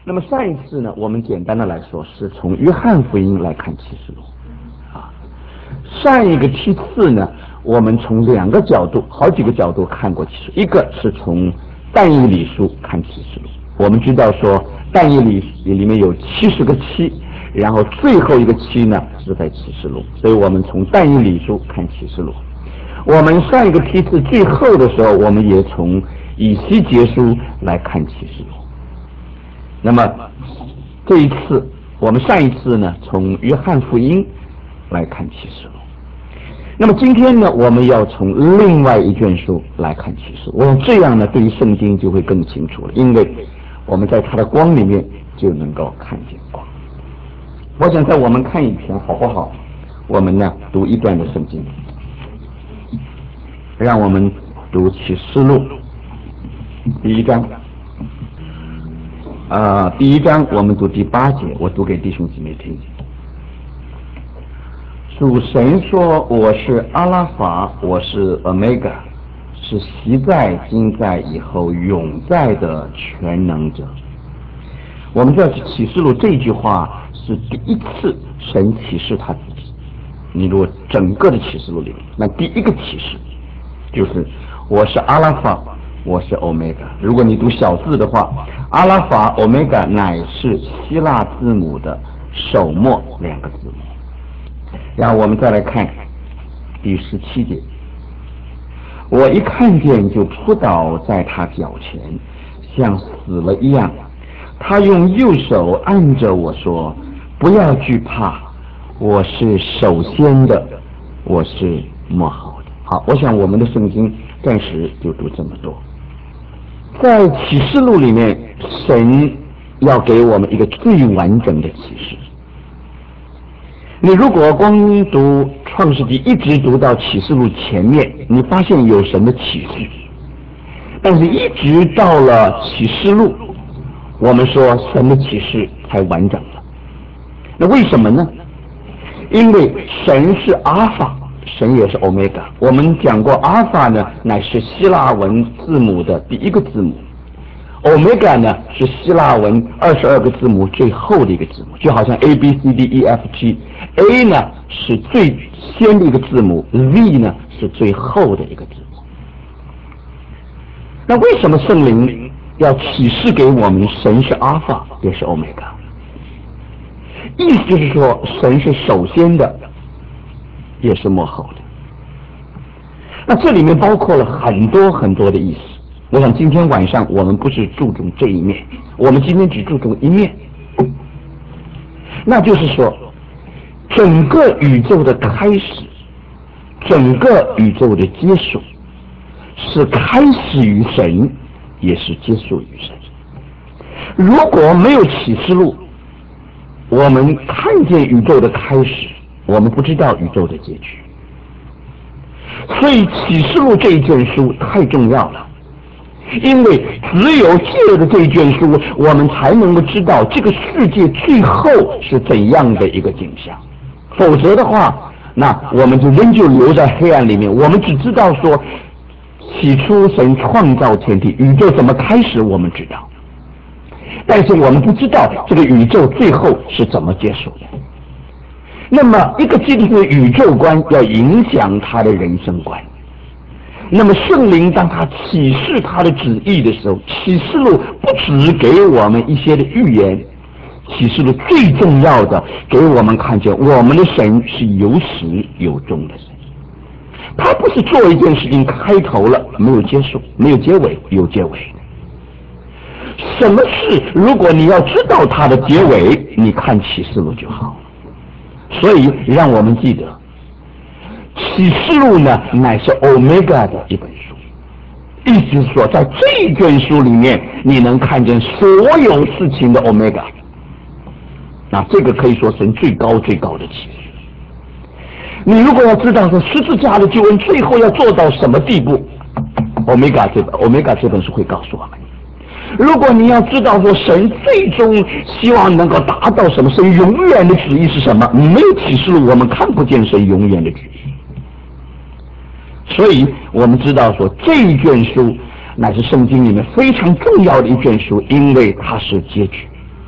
那么上一次呢，我们简单的来说是从约翰福音来看启示录啊。上一个梯次呢，我们从两个角度、好几个角度看过启示录。一个是从但以理书看启示录。我们知道说但以理里面有70个期，然后最后一个期呢是在启示录，所以我们从但以理书看启示录。我们上一个梯次最后的时候，我们也从以西结书来看启示录。那么这一次，我们上一次呢从约翰福音来看启示录。那么今天呢，我们要从另外一卷书来看启示录。我想这样呢，对于圣经就会更清楚了，因为我们在它的光里面就能够看见光。我想在我们看以前，好不好？我们呢读一段的圣经，让我们读启示录第一章。第一章我们读第8节，我读给弟兄姊妹听。主神说：“我是阿拉法，我是欧米伽，是昔在、今在、以后永在的全能者。”我们知道启示录这句话是第一次神启示他自己。你如果整个的启示录里面，那第一个启示就是我是阿拉法，我是欧米伽。如果你读小字的话，阿拉法、欧米伽乃是希腊字母的首末2个字母。然后我们再来看第17节，我一看见就扑倒在他脚前，像死了一样。他用右手按着我说：“不要惧怕，我是首先的，我是末后的。”好，我想我们的圣经暂时就读这么多。在启示录里面，神要给我们一个最完整的启示。你如果光读创世纪一直读到启示录前面，你发现有神的启示，但是一直到了启示录，我们说神的启示才完整了。那为什么呢？因为神是阿尔法，神也是欧米伽。我们讲过，阿尔法呢乃是希腊文字母的第一个字母，欧米伽呢是希腊文22个字母最后的一个字母，就好像 ABCDEFG，A 呢是最先的一个字母， Z 呢是最后的一个字母。那为什么圣灵要启示给我们神是阿尔法也是欧米伽？意思就是说神是首先的也是末后的。那这里面包括了很多很多的意思。我想今天晚上我们不是注重这一面，我们今天只注重一面，那就是说整个宇宙的开始，整个宇宙的结束，是开始于神，也是结束于神。如果没有启示录，我们看见宇宙的开始，我们不知道宇宙的结局。所以启示录这一卷书太重要了，因为只有借着这一卷书，我们才能够知道这个世界最后是怎样的一个景象。否则的话，那我们就仍旧留在黑暗里面。我们只知道说，起初神创造天地，宇宙怎么开始我们知道，但是我们不知道这个宇宙最后是怎么结束的。那么一个基督徒的宇宙观要影响他的人生观。那么圣灵当他启示他的旨意的时候，启示录不只给我们一些的预言，启示录最重要的给我们看见我们的神是有始有终的神。他不是做一件事情开头了没有结束，没有结尾，有结尾。什么事如果你要知道它的结尾，你看启示录就好。所以让我们记得，启示录呢乃是欧米伽的一本书，意思是说在这一卷书里面你能看见所有事情的欧米伽。那这个可以说神最高最高的启示。你如果要知道说十字架的救恩最后要做到什么地步，欧米伽这本书会告诉我们。如果你要知道说神最终希望能够达到什么，神永远的旨意是什么，没有启示录我们看不见神永远的旨意。所以我们知道说这一卷书乃是圣经里面非常重要的一卷书，因为它是结局。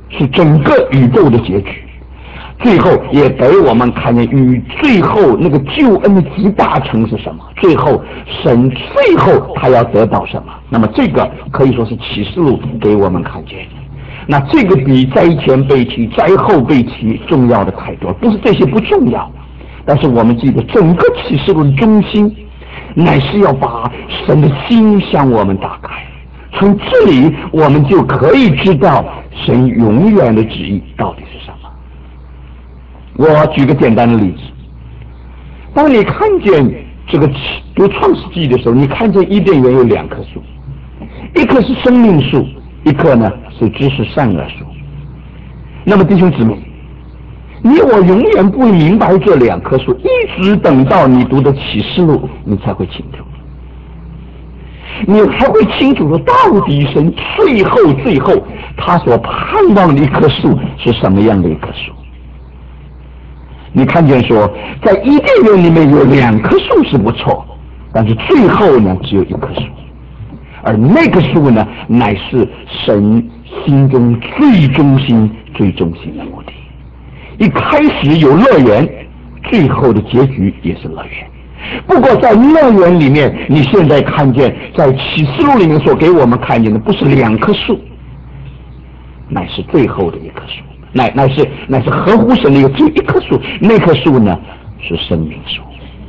是整个宇宙的结局。最后也给我们看见最后那个救恩的集大成是什么，最后神最后他要得到什么。那么这个可以说是启示录给我们看见的。那这个比灾前被提灾后被提重要的太多，不是这些不重要，但是我们记得整个启示录的中心乃是要把神的心向我们打开，从这里我们就可以知道神永远的旨意到底是什么。我举个简单的例子，当你看见这个读创世纪的时候，你看见伊甸园有2棵树，一棵是生命树，一棵呢是知识善恶树。那么弟兄姊妹，你我永远不会明白这2棵树，一直等到你读的启示录你才会清楚，你才会清楚说到底神最后他所盼望的一棵树是什么样的一棵树。你看见说在伊甸园里面有2棵树是不错，但是最后呢只有1棵树，而那棵树呢乃是神心中最中心的目的。一开始有乐园，最后的结局也是乐园。不过在乐园里面，你现在看见在启示录里面所给我们看见的不是2棵树，乃是最后的1棵树，乃是合乎神的只有1棵树，那棵树呢是生命树。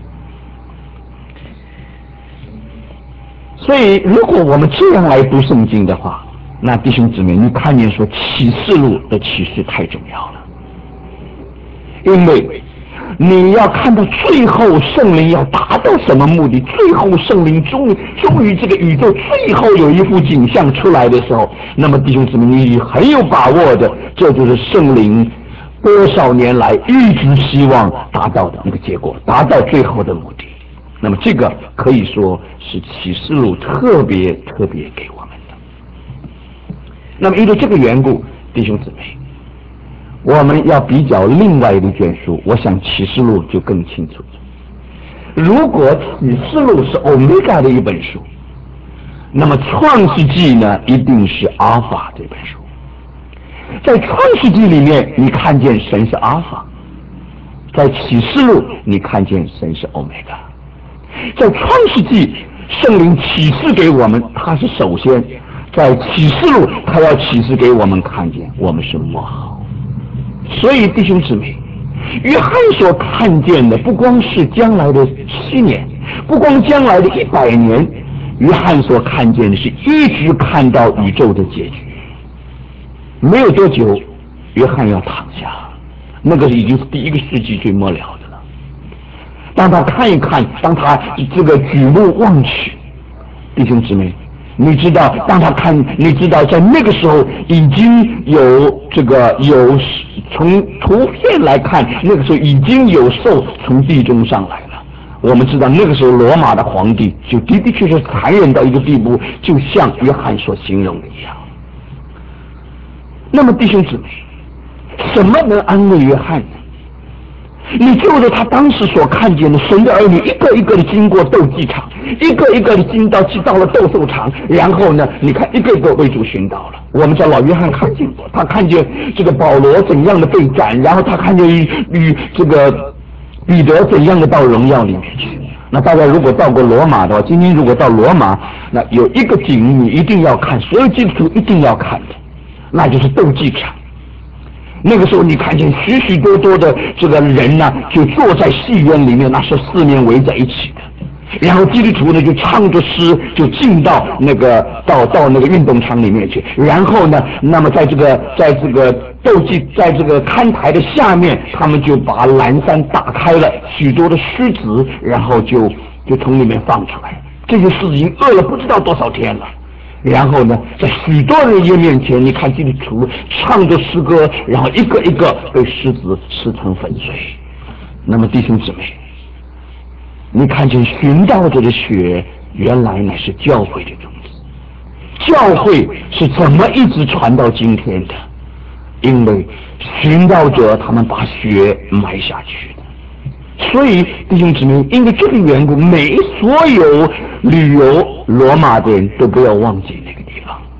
所以如果我们这样来读圣经的话，那弟兄姊妹，你看见说启示录的启示太重要了，因为你要看到最后圣灵要达到什么目的，最后圣灵终于这个宇宙最后有一幅景象出来的时候，那么弟兄姊妹，你很有把握的，这就是圣灵多少年来一直希望达到的那个结果，达到最后的目的。那么这个可以说是启示录特别给我们的。那么因为这个缘故，弟兄姊妹，我们要比较另外一个卷书，我想启示录就更清楚。如果启示录是欧米伽的一本书，那么创世纪呢一定是阿尔法这本书。在创世纪里面你看见神是阿尔法，在启示录你看见神是欧米伽。在创世纪圣灵启示给我们，他是首先；在启示录他要启示给我们看见我们是末后。所以弟兄姊妹，约翰所看见的不光是将来的7年，不光将来的100年，约翰所看见的是一直看到宇宙的结局。没有多久约翰要躺下，那个已经是第1个世纪最末了的了。当他看一看，当他这个举目望去，弟兄姊妹，你知道你知道在那个时候已经有从图片来看，那个时候已经有兽从地中上来了。我们知道那个时候罗马的皇帝就的确是残忍到一个地步，就像约翰所形容的一样。那么弟兄姊妹，什么能安慰约翰呢？你就是他当时所看见的神的儿女一个一个的经过斗技场，一个一个的到了斗兽场，然后呢你看一个一个为主寻道了。我们叫老约翰看见过，他看见这个保罗怎样的被斩，然后他看见与这个彼得怎样的到荣耀里面去。那大家如果到过罗马的话，今天如果到罗马，那有一个景你一定要看，所有基督徒一定要看的，那就是斗技场。那个时候你看见许许多多的这个人呢，就坐在戏院里面，那是4面围在一起的。然后基督徒呢就唱着诗，就进到那个到那个运动场里面去。然后呢，那么在这个斗技，在这个看台的下面，他们就把栏杆打开了，许多的狮子，然后就从里面放出来。这些狮子已经饿了不知道多少天了。然后呢，在许多人面前，你看基督徒唱着诗歌，然后一个一个被狮子吃成粉碎。那么弟兄姊妹，你看见寻道者的血，原来乃是教会的种子。教会是怎么一直传到今天的？因为寻道者他们把血埋下去的。所以弟兄姊妹，因为这个缘故，所有旅游罗马的人都不要忘记那个地方。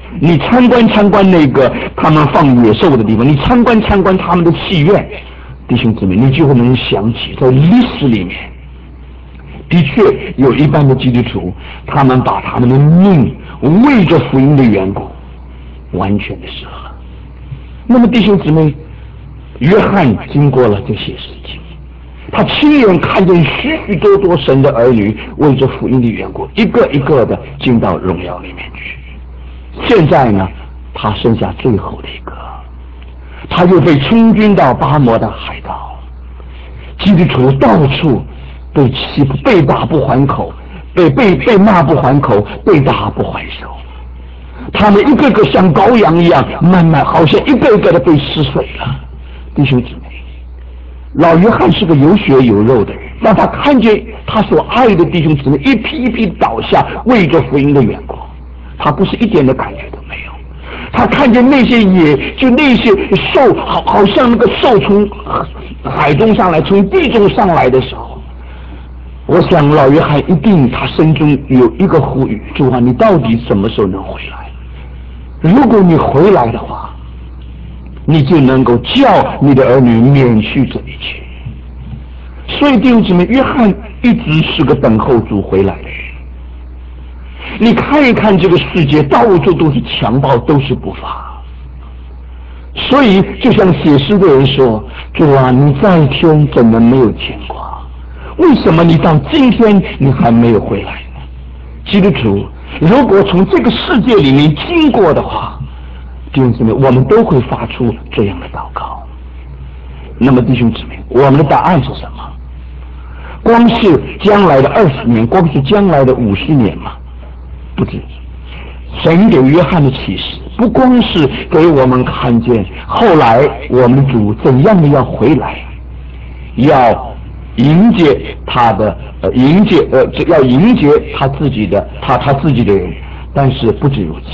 你参观那个他们放野兽的地方，你参观他们的戏院，弟兄姊妹，你就会能想起在历史里面，的确有一般的基督徒，他们把他们的命为着福音的缘故，完全的舍了。那么弟兄姊妹，约翰经过了这些事情，他亲眼看见许许多多神的儿女为着福音的缘故，一个一个的进到荣耀里面去。现在呢，他剩下最后的一个，他又被充军到巴摩的海岛，基督徒到处被欺负，被打不还口，被骂不还口，被打不还手。他们一个个像羔羊一样，慢慢好像一个一个的被撕碎了。弟兄姊妹，老约翰是个有血有肉的人，当他看见他所爱的弟兄姊妹一批一批倒下，为着福音的缘故，他不是一点的感觉都没有。他看见那些那些兽，好像那个兽从海中上来，从地中上来的时候，我想老约翰一定他心中有一个呼吁：主啊，你到底什么时候能回来？如果你回来的话，你就能够叫你的儿女免去这一切。所以弟兄姊妹，约翰一直是个等候主回来的人。你看一看这个世界，到处都是强暴，都是不法。所以就像写诗的人说：主啊，你在天怎么没有牵挂？为什么你到今天你还没有回来呢？基督徒如果从这个世界里面经过的话，弟兄姊妹，我们都会发出这样的祷告。那么弟兄姊妹，我们的答案是什么？光是将来的20年，光是将来的50年吗？不止。神给约翰的启示不光是给我们看见后来我们主怎样的要回来，要迎接他的要迎接他自己的人，但是不止如此，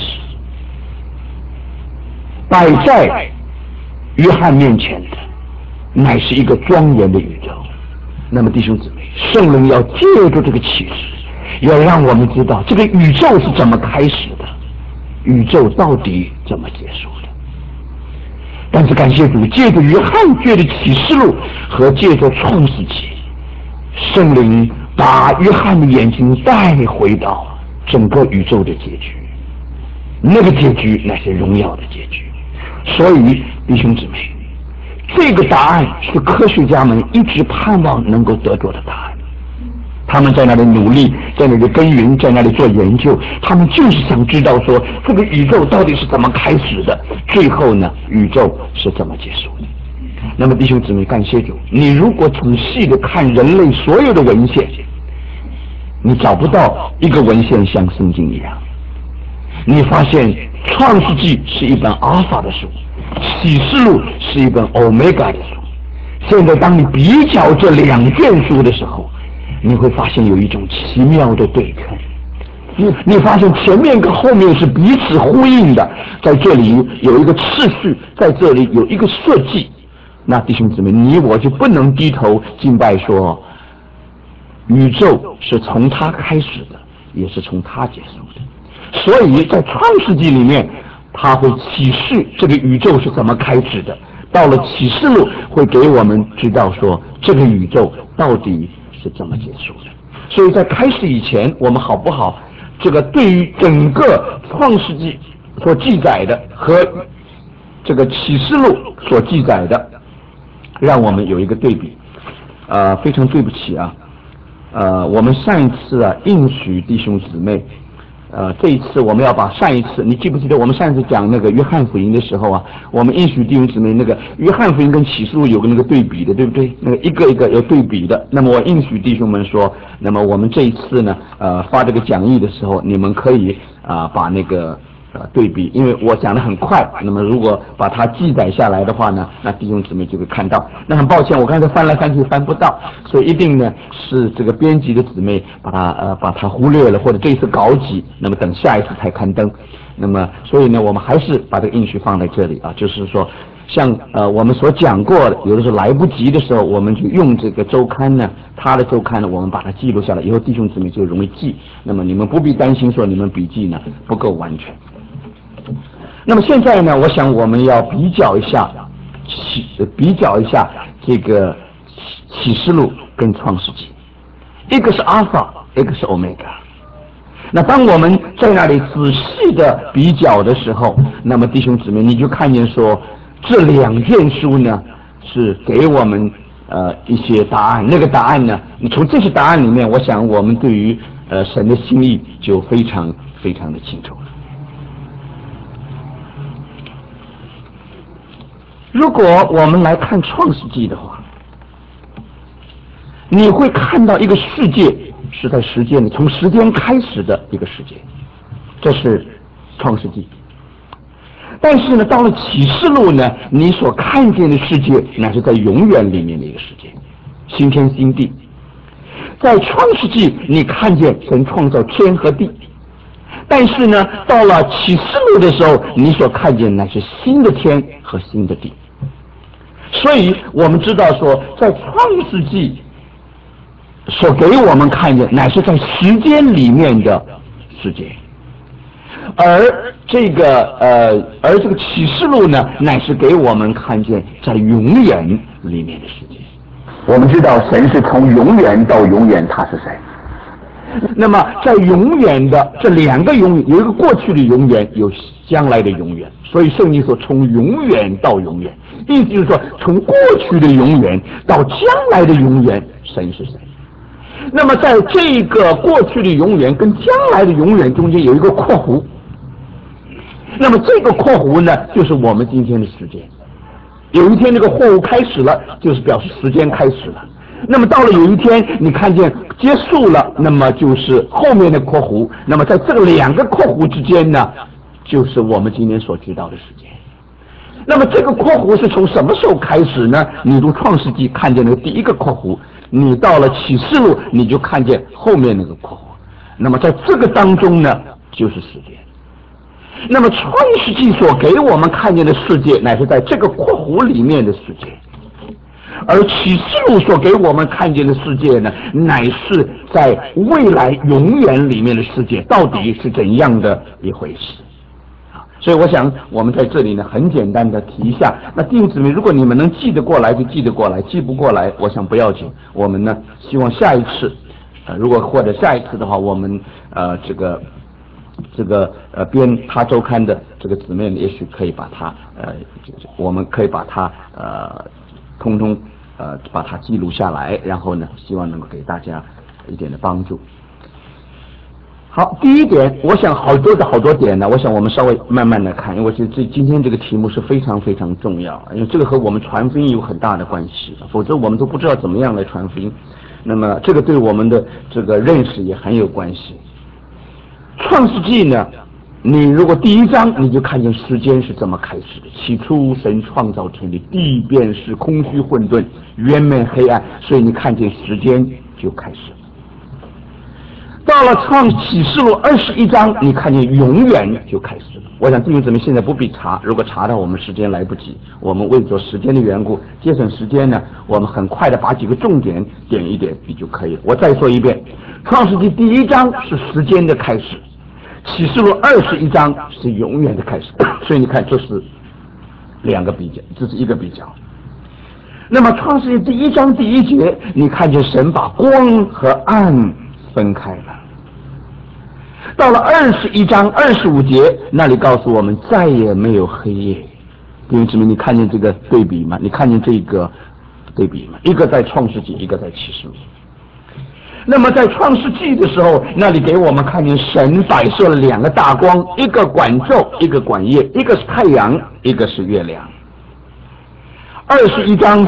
摆在约翰面前的乃是一个庄严的宇宙。那么弟兄姊妹，圣灵要借助这个启示，要让我们知道这个宇宙是怎么开始的，宇宙到底怎么结束的。但是感谢主，借着约翰，借着启示录和借着创世纪，圣灵把约翰的眼睛带回到整个宇宙的结局，那个结局乃是荣耀的结局。所以弟兄姊妹，这个答案是科学家们一直盼望能够得着的答案。他们在那里努力，在那里耕耘，在那里做研究，他们就是想知道说这个宇宙到底是怎么开始的，最后呢宇宙是怎么结束的。那么弟兄姊妹，感谢主，你如果仔细的看人类所有的文献，你找不到一个文献像圣经一样。你发现创世纪是一本阿尔法的书，启示录是一本欧米伽的书。现在当你比较这2卷书的时候，你会发现有一种奇妙的对称。你发现前面跟后面是彼此呼应的，在这里有一个次序，在这里有一个设计。那弟兄姊妹，你我就不能低头敬拜说宇宙是从它开始的，也是从它结束的。所以在创世纪里面，它会启示这个宇宙是怎么开始的，到了启示录会给我们知道说这个宇宙到底是怎么结束的。所以在开始以前，我们好不好这个对于整个创世纪所记载的和这个启示录所记载的，让我们有一个对比。非常对不起啊，我们上一次应许弟兄姊妹，这一次我们要把上一次，你记不记得我们上一次讲那个约翰福音的时候啊，我们应许弟兄姊妹那个约翰福音跟启示录有个那个对比的，对不对？那个一个一个有对比的。那么我应许弟兄们说，那么我们这一次呢，发这个讲义的时候，你们可以把那个对比，因为我讲得很快，那么如果把它记载下来的话呢，那弟兄姊妹就会看到。那很抱歉，我刚才翻来翻去翻不到，所以一定呢是这个编辑的姊妹把它忽略了，或者这一次稿挤，那么等下一次才刊登。那么所以呢，我们还是把这个应许放在这里啊，就是说像我们所讲过的，有的时候来不及的时候，我们就用这个周刊呢，他的周刊呢，我们把它记录下来，以后弟兄姊妹就容易记。那么你们不必担心说你们笔记呢不够完全。 那么现在呢，我想我们要比较一下这个启示录跟创世纪，一个是阿尔法，一个是欧米伽。那当我们在那里仔细的比较的时候，那么弟兄姊妹，你就看见说这两卷书呢是给我们一些答案。那个答案呢，你从这些答案里面，我想我们对于神的心意就非常非常的清楚了。如果我们来看创世纪的话，你会看到一个世界是在时间里，从时间开始的一个世界，这是创世纪。但是呢，到了启示录呢，你所看见的世界乃是在永远里面的一个世界，新天新地。在创世纪你看见神创造天和地，但是呢，到了启示录的时候，你所看见乃是新的天和新的地。所以我们知道说，在创世纪所给我们看见乃是在时间里面的世界，而这个启示录呢，乃是给我们看见在永远里面的世界。我们知道神是从永远到永远，他是谁？那么在永远的这两个永远，有一个过去的永远，有将来的永远。所以圣经说从永远到永远，意思就是说从过去的永远到将来的永远，神是谁？那么在这个过去的永远跟将来的永远中间有一个括弧，那么这个括弧呢，就是我们今天的时间。有一天这个括弧开始了，就是表示时间开始了。那么到了有一天你看见结束了，那么就是后面的括弧。那么在这个两个括弧之间呢，就是我们今天所知道的时间。那么这个括弧是从什么时候开始呢？你读创世纪看见那个第一个括弧，你到了启示录你就看见后面那个括弧。那么在这个当中呢，就是时间。那么创世纪所给我们看见的世界，乃是在这个括弧里面的世界。而启示录所给我们看见的世界呢，乃是在未来永远里面的世界，到底是怎样的一回事啊？所以我想我们在这里呢，很简单的提一下。那弟兄姊妹，如果你们能记得过来就记得过来，记不过来我想不要紧。我们呢希望下一次如果或者下一次的话，我们编他周刊的这个姊妹也许可以把它我们可以把它通通把它记录下来，然后呢希望能够给大家一点的帮助。好，第一点，我想好多点呢，我想我们稍微慢慢的看，因为今天这个题目是非常非常重要，因为这个和我们传福音有很大的关系，否则我们都不知道怎么样来传福音。那么这个对我们的这个认识也很有关系。创世纪呢，你如果第一章你就看见时间是怎么开始的，起初神创造天地，地便是空虚混沌，渊面黑暗，所以你看见时间就开始了。到了启示录21章，你看见永远就开始了。我想弟兄姊妹现在不必查，如果查到我们时间来不及，我们为着时间的缘故，节省时间呢，我们很快的把几个重点点一点笔就可以了。我再说一遍，创世纪第一章是时间的开始，启示录21章是永远的开始。所以你看，这是两个比较，这是一个比较。那么创世纪第一章第一节，你看见神把光和暗分开了。到了21章25节，那里告诉我们再也没有黑夜。弟兄姊妹，你看见这个对比吗？你看见这个对比吗？一个在创世纪，一个在启示录。那么在创世纪的时候，那里给我们看见神摆设了两个大光，一个管昼，一个管夜，一个是太阳，一个是月亮。21章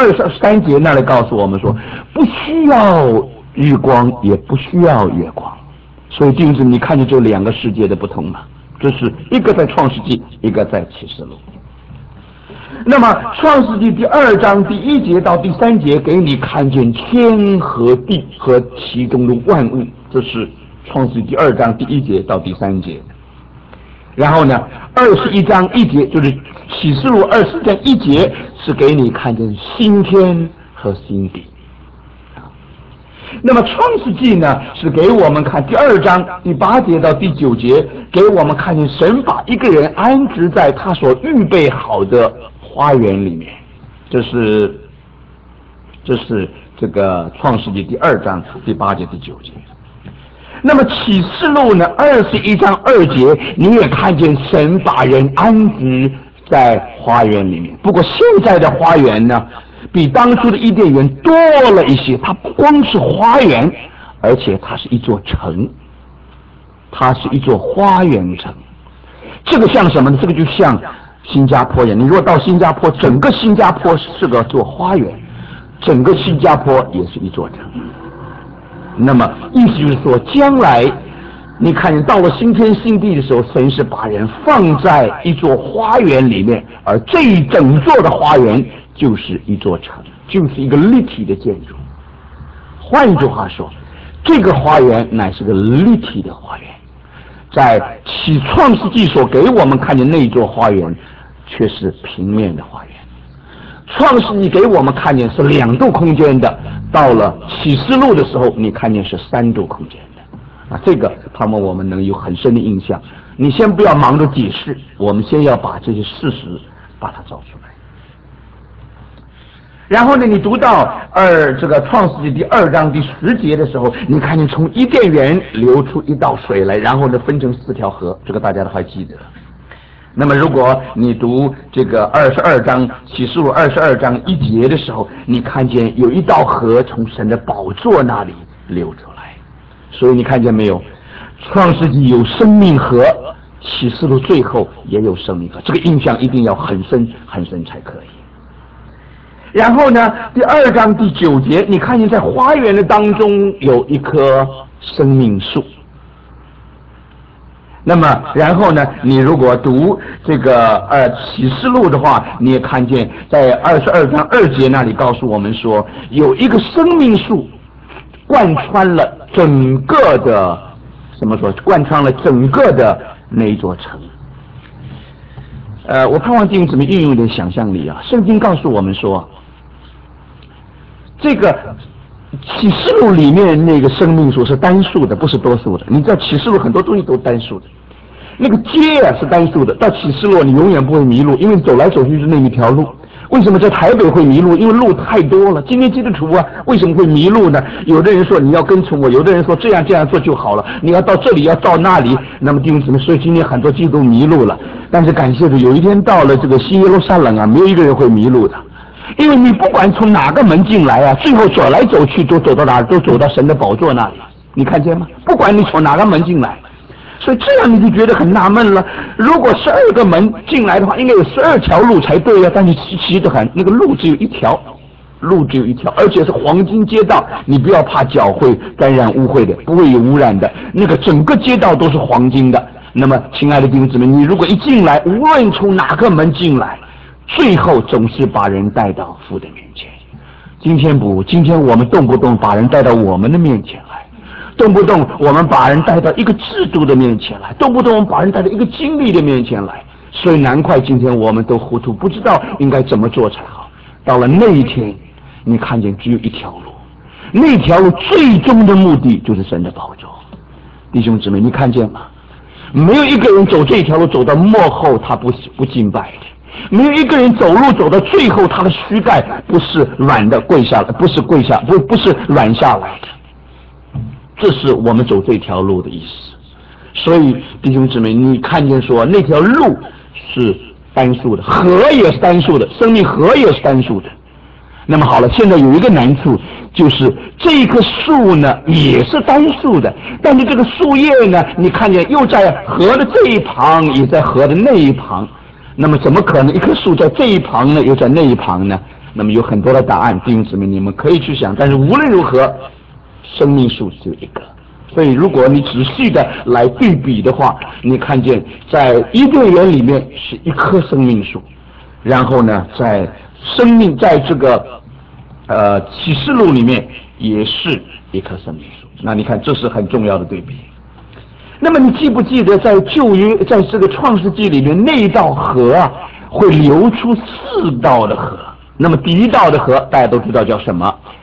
23节那里告诉我们说，不需要日光，也不需要月光。所以弟兄姊妹，你看见这两个世界的不同吗？这是一个在创世纪，一个在启示录。那么创世纪第2章第1节到第3节给你看见天和地和其中的万物，这是创世纪第2章第1节到第3节。然后呢21章1节就是启示录20章1节是给你看见新天和新地。 那么创世纪呢，是给我们看第2章第8节到第9节，给我们看见神把一个人安置在他所预备好的花园里面。这是这个创世纪第2章第8节第9节。那么启示录呢21章2节，你也看见神把人安置在花园里面。不过现在的花园呢，比当初的伊甸园多了一些，它不光是花园，而且它是一座城，它是一座花园城。这个像什么呢？这个就像新加坡一样，你如果到新加坡，整个新加坡是个座花园，整个新加坡也是一座城。那么意思就是说，将来你看见到了新天新地的时候，神是把人放在一座花园里面，而这一整座的花园就是一座城，就是一个立体的建筑。换一句话说，这个花园乃是个立体的花园，在起创世纪所给我们看见那一座花园却是平面的花园。创世纪给我们看见是2度空间的，到了启示录的时候你看见是3度空间的。这个盼望我们能有很深的印象。你先不要忙着解释，我们先要把这些事实把它找出来。然后呢，你读到这个创世纪第2章第10节的时候，你看见从伊甸园流出一道水来，然后呢分成4条河，这个大家都还记得。那么如果你读这个22章启示录22章1节的时候，你看见有一道河从神的宝座那里流出来。所以你看见没有，创世纪有生命河，启示录最后也有生命河，这个印象一定要很深很深才可以。然后呢，第2章第9节，你看见在花园的当中有一棵生命树。那么然后呢，你如果读这个启示录的话，你也看见在22章2节那里告诉我们说，有一个生命树贯穿了整个的贯穿了整个的那一座城。我盼望弟兄姊妹运用一点想象力啊。圣经告诉我们说，这个启示录里面那个生命树是单数的，不是多数的。你知道启示录很多东西都单数的，那个街啊是单数的，到启示录你永远不会迷路，因为走来走去是那一条路。为什么在台北会迷路？因为路太多了。今天基督徒啊，为什么会迷路呢？有的人说你要跟从我，有的人说这样做就好了，你要到这里要到那里。那么弟兄姊妹，所以今天很多基督徒迷路了。但是感谢主，有一天到了这个新耶路撒冷啊，没有一个人会迷路的，因为你不管从哪个门进来啊，最后走来走去都走到哪里？都走到神的宝座那里。你看见吗？不管你从哪个门进来。所以这样你就觉得很纳闷了。如果12个门进来的话，应该有12条路才对啊，但是奇得很，那个路只有一条，而且是黄金街道，你不要怕脚会感染污秽的，不会有污染的，那个整个街道都是黄金的。那么亲爱的弟兄姊妹，你如果一进来，无论从哪个门进来，最后总是把人带到父的面前。今天我们动不动把人带到我们的面前来，动不动我们把人带到一个制度的面前来，动不动我们把人带到一个经历的面前来。所以难怪今天我们都糊涂，不知道应该怎么做才好。到了那一天，你看见只有一条路，那条路最终的目的就是神的宝座。弟兄姊妹，你看见吗？没有一个人走这条路走到末后他不敬拜的，没有一个人走路走到最后他的膝盖不是软的跪下来，不是软下来的。这是我们走这条路的意思。所以弟兄姊妹，你看见说那条路是单数的，河也是单数的，生命河也是单数的。那么好了，现在有一个难处，就是这棵树呢也是单数的，但是这个树叶呢，你看见又在河的这一旁，也在河的那一旁。那么怎么可能一棵树在这一旁呢，又在那一旁呢？那么有很多的答案，弟兄姊妹你们可以去想。但是无论如何，生命树只有一个。所以如果你仔细的来对比的话，你看见在伊甸园里面是一棵生命树，然后呢在这个启示录里面也是一棵生命树。那你看这是很重要的对比。那么你记不记得在旧约，在这个创世纪里面，那一道河啊会流出4道的河。那么第一道的河大家都知道叫什么？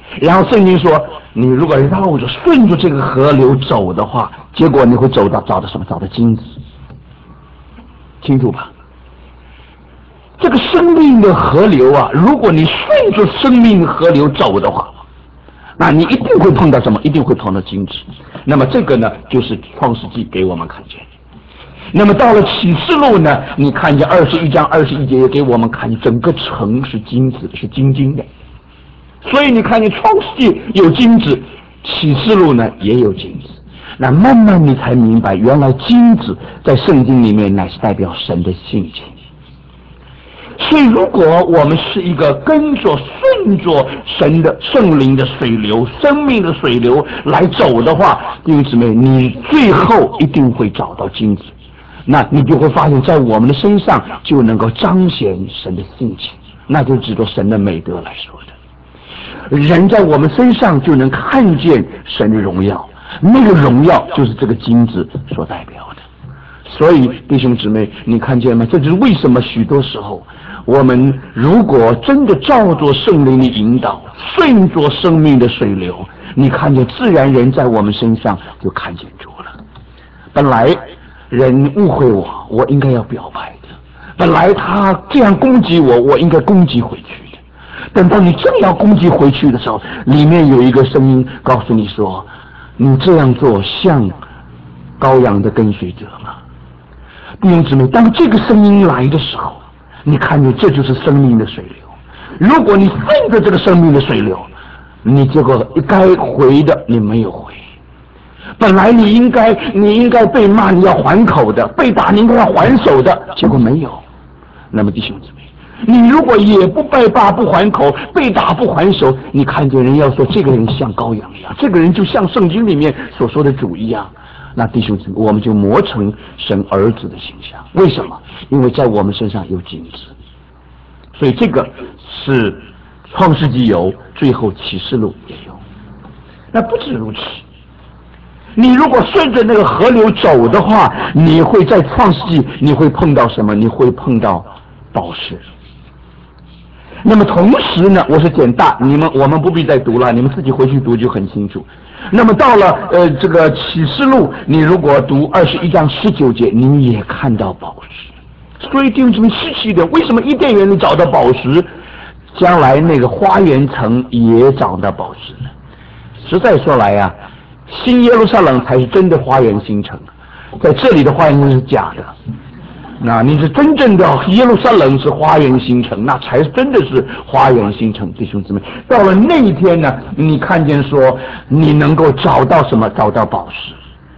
然后圣经说，你如果绕着顺着这个河流走的话，结果你会找到什么？找到金子，清楚吧？这个生命的河流啊，如果你顺着生命的河流走的话，那你一定会碰到什么？一定会碰到金子。那么这个呢，就是创世纪给我们看见的。那么到了启示录呢，你看见21章21节也给我们看见整个城是金子的，是金金的。所以你看见创世纪有金子，启示录呢也有金子。那慢慢你才明白，原来金子在圣经里面乃是代表神的性情。所以如果我们是一个跟着顺着神的圣灵的水流、生命的水流来走的话，弟兄姊妹，你最后一定会找到金子。那你就会发现在我们的身上就能够彰显神的性情，那就指着神的美德来说的。人在我们身上就能看见神的荣耀，那个荣耀就是这个金子所代表的。所以弟兄姊妹，你看见吗？这就是为什么许多时候我们如果真的照着圣灵的引导，顺着生命的水流，你看见自然人在我们身上就看见主了。本来人误会我，我应该要表白的；本来他这样攻击我，我应该攻击回去的。等到你正要攻击回去的时候，里面有一个声音告诉你说，你这样做像羔羊的跟随者吗？弟兄姊妹，当这个声音来的时候，你看见这就是生命的水流。如果你顺着这个生命的水流，你结果该回的你没有回。本来你应该被骂你要还口的，被打你应该要还手的，结果没有。那么弟兄姊妹，你如果也不被骂不还口，被打不还手，你看见人要说这个人像羔羊一样，这个人就像圣经里面所说的主一样，那弟兄姊妹，我们就磨成神儿子的形象。为什么？因为在我们身上有金子。所以这个是创世纪有，最后启示录也有。那不止如此，你如果顺着那个河流走的话，你会在创世纪你会碰到什么？你会碰到宝石。那么同时呢，我是简大，我们不必再读了，你们自己回去读就很清楚。那么到了这个启示录，你如果读21章19节，你也看到宝石。所以弟兄姊妹，稀奇的，为什么伊甸园里找到宝石，将来那个花园城也找到宝石呢？实在说来啊，新耶路撒冷才是真的花园新城，在这里的花园是假的。那你是真正的耶路撒冷是花园新城，那才真的是花园新城。弟兄姊妹，到了那一天呢，你看见说你能够找到什么？找到宝石。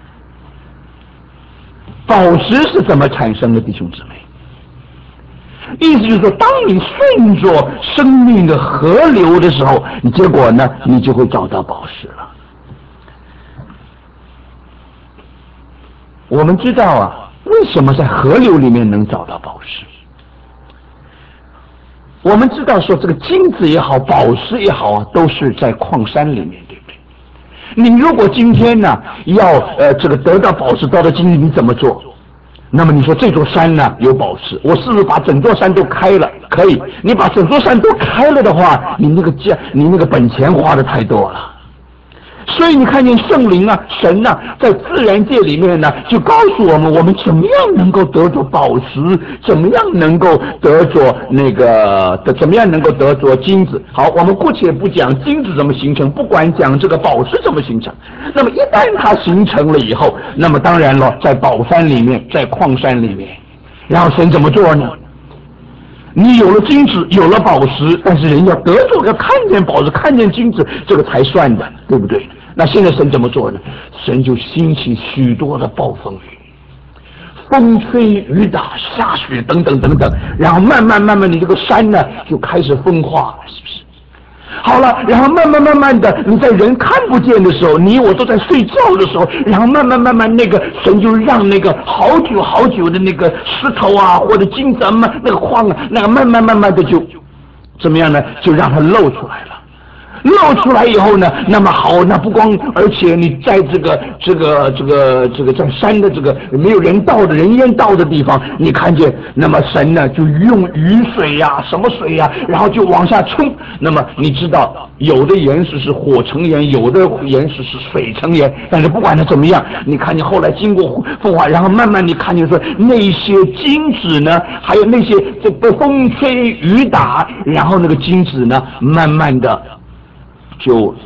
宝石是怎么产生的？弟兄姊妹，意思就是说，当你顺着生命的河流的时候，结果呢，你就会找到宝石了。我们知道啊，为什么在河流里面能找到宝石？我们知道说，这个金子也好，宝石也好啊，都是在矿山里面，对不对？你如果今天呢，要这个得到宝石，得到金子，你怎么做？那么你说这座山呢有宝石，我是不是把整座山都开了？可以，你把整座山都开了的话，你那个本钱花的太多了。所以你看见圣灵啊，神啊，在自然界里面呢，就告诉我们，我们怎么样能够得着宝石，怎么样能够得着怎么样能够得着金子。好，我们姑且不讲金子怎么形成，不管讲这个宝石怎么形成。那么一旦它形成了以后，那么当然了，在宝山里面，在矿山里面，然后神怎么做呢？你有了金子，有了宝石，但是人要得着，要看见宝石，看见金子，这个才算的，对不对？那现在神怎么做呢？神就兴起许多的暴风雨，风吹雨打，下雪等等等等，然后慢慢你这个山呢就开始风化了，是不是？好了，然后慢慢的，你在人看不见的时候，你我都在睡觉的时候，然后慢慢那个神就让那个好久的那个石头啊或者金子那个矿啊，那个慢慢的就怎么样呢？就让它露出来了。 露出来以后呢，那么好，那不光，而且你在这个在山的这个没有人烟道的地方，你看见，那么神呢就用雨水呀、什么水呀，然后就往下冲。那么你知道，有的岩石是火成岩，有的岩石是水成岩，但是不管它怎么样，你看见后来经过风化，然后慢慢你看见说那些金子呢，还有那些这个风吹雨打，然后那个金子呢，慢慢的就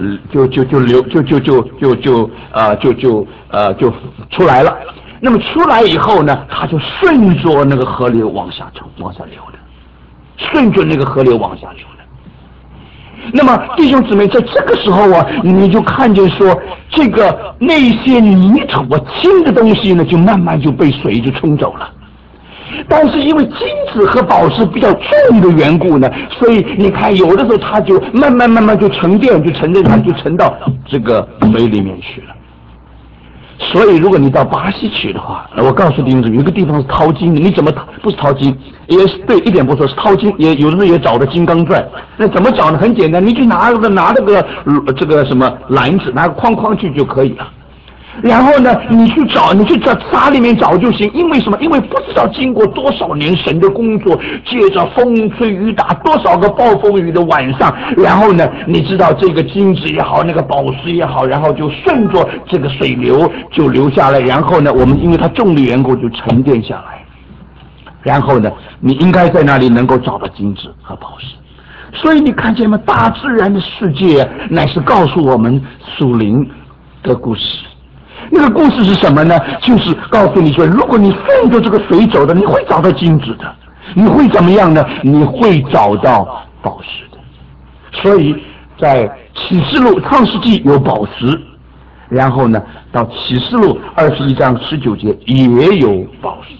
出来了。那么出来以后呢，它就顺着那个河流往下流的，顺着那个河流往下流的。那么弟兄姊妹，在这个时候啊，你就看见说，这个那些泥土轻的东西呢，就慢慢就被水就冲走了。但是因为金子和宝石比较重的缘故呢，所以你看有的时候它就慢慢就沉淀，就沉到这个水里面去了。所以如果你到巴西去的话，我告诉弟兄姊妹，有一个地方是淘金的，你怎么不是淘金，也是对，一点不错，是淘金，也有的时候也找的金刚钻。那怎么找呢？很简单，你去拿那个这个什么篮子，拿个框去就可以了。然后呢，你去沙里面找就行。因为什么？因为不知道经过多少年神的工作，借着风吹雨打，多少个暴风雨的晚上，然后呢，你知道这个金子也好，那个宝石也好，然后就顺着这个水流就流下来，然后呢，我们因为它重力缘故就沉淀下来，然后呢，你应该在那里能够找到金子和宝石。所以你看见吗？大自然的世界乃是告诉我们属灵的故事。那个故事是什么呢？就是告诉你说，如果你顺着这个水走的，你会找到金子的，你会怎么样呢？你会找到宝石的。所以在启示录创世纪有宝石，然后呢，到启示录21章19节也有宝石。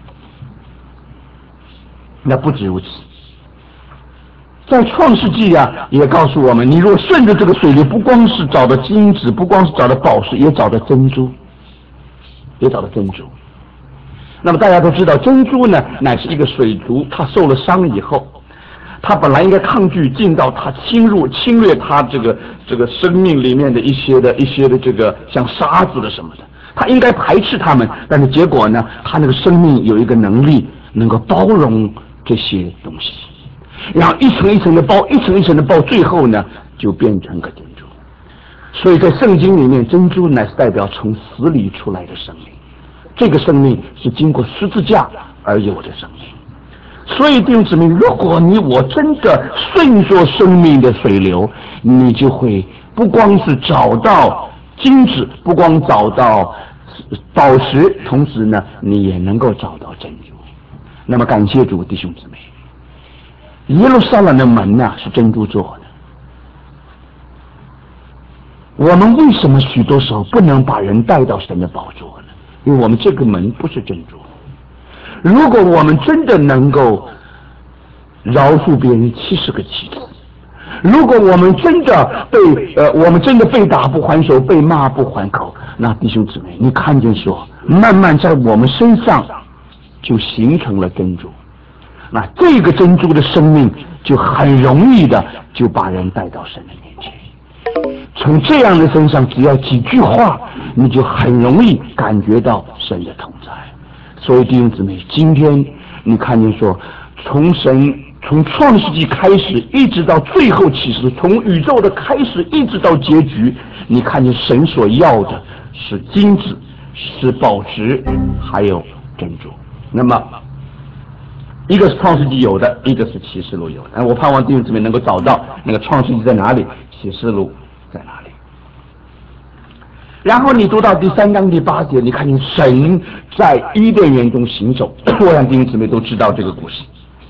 那不止如此，在创世纪啊，也告诉我们，你如果顺着这个水流，不光是找到金子，不光是找到宝石，也找到珍珠，那么大家都知道，珍珠呢，乃是一个水族，它受了伤以后，它本来应该抗拒进到它侵略它这个生命里面的一些的这个像沙子的什么的，它应该排斥它们，但是结果呢，它那个生命有一个能力能够包容这些东西。然后一层一层的包，最后呢就变成个珍珠。所以在圣经里面，珍珠乃是代表从死里出来的生命，这个生命是经过十字架而有的生命。所以弟兄姊妹，如果我真的顺着生命的水流，你就会不光是找到金子，不光找到宝石，同时呢，你也能够找到珍珠。那么感谢主，弟兄姊妹。耶路撒冷的门呢，是珍珠做的。我们为什么许多时候不能把人带到神的宝座呢？因为我们这个门不是珍珠。如果我们真的能够饶恕别人70个妻子，如果我们真的被打不还手，被骂不还口，那弟兄姊妹，你看见说，慢慢在我们身上就形成了珍珠。那这个珍珠的生命就很容易的就把人带到神的面前。从这样的身上，只要几句话，你就很容易感觉到神的同在。所以弟兄姊妹，今天你看见说，从创世纪开始一直到最后启示，从宇宙的开始一直到结局，你看见神所要的是金子，是宝石，还有珍珠。那么一个是创世纪有的，一个是启示录有的。我盼望弟兄姊妹能够找到那个创世纪在哪里，启示录在哪里。然后你读到第3章第8节，你看见神在伊甸园中行走。我想弟兄姊妹都知道这个故事。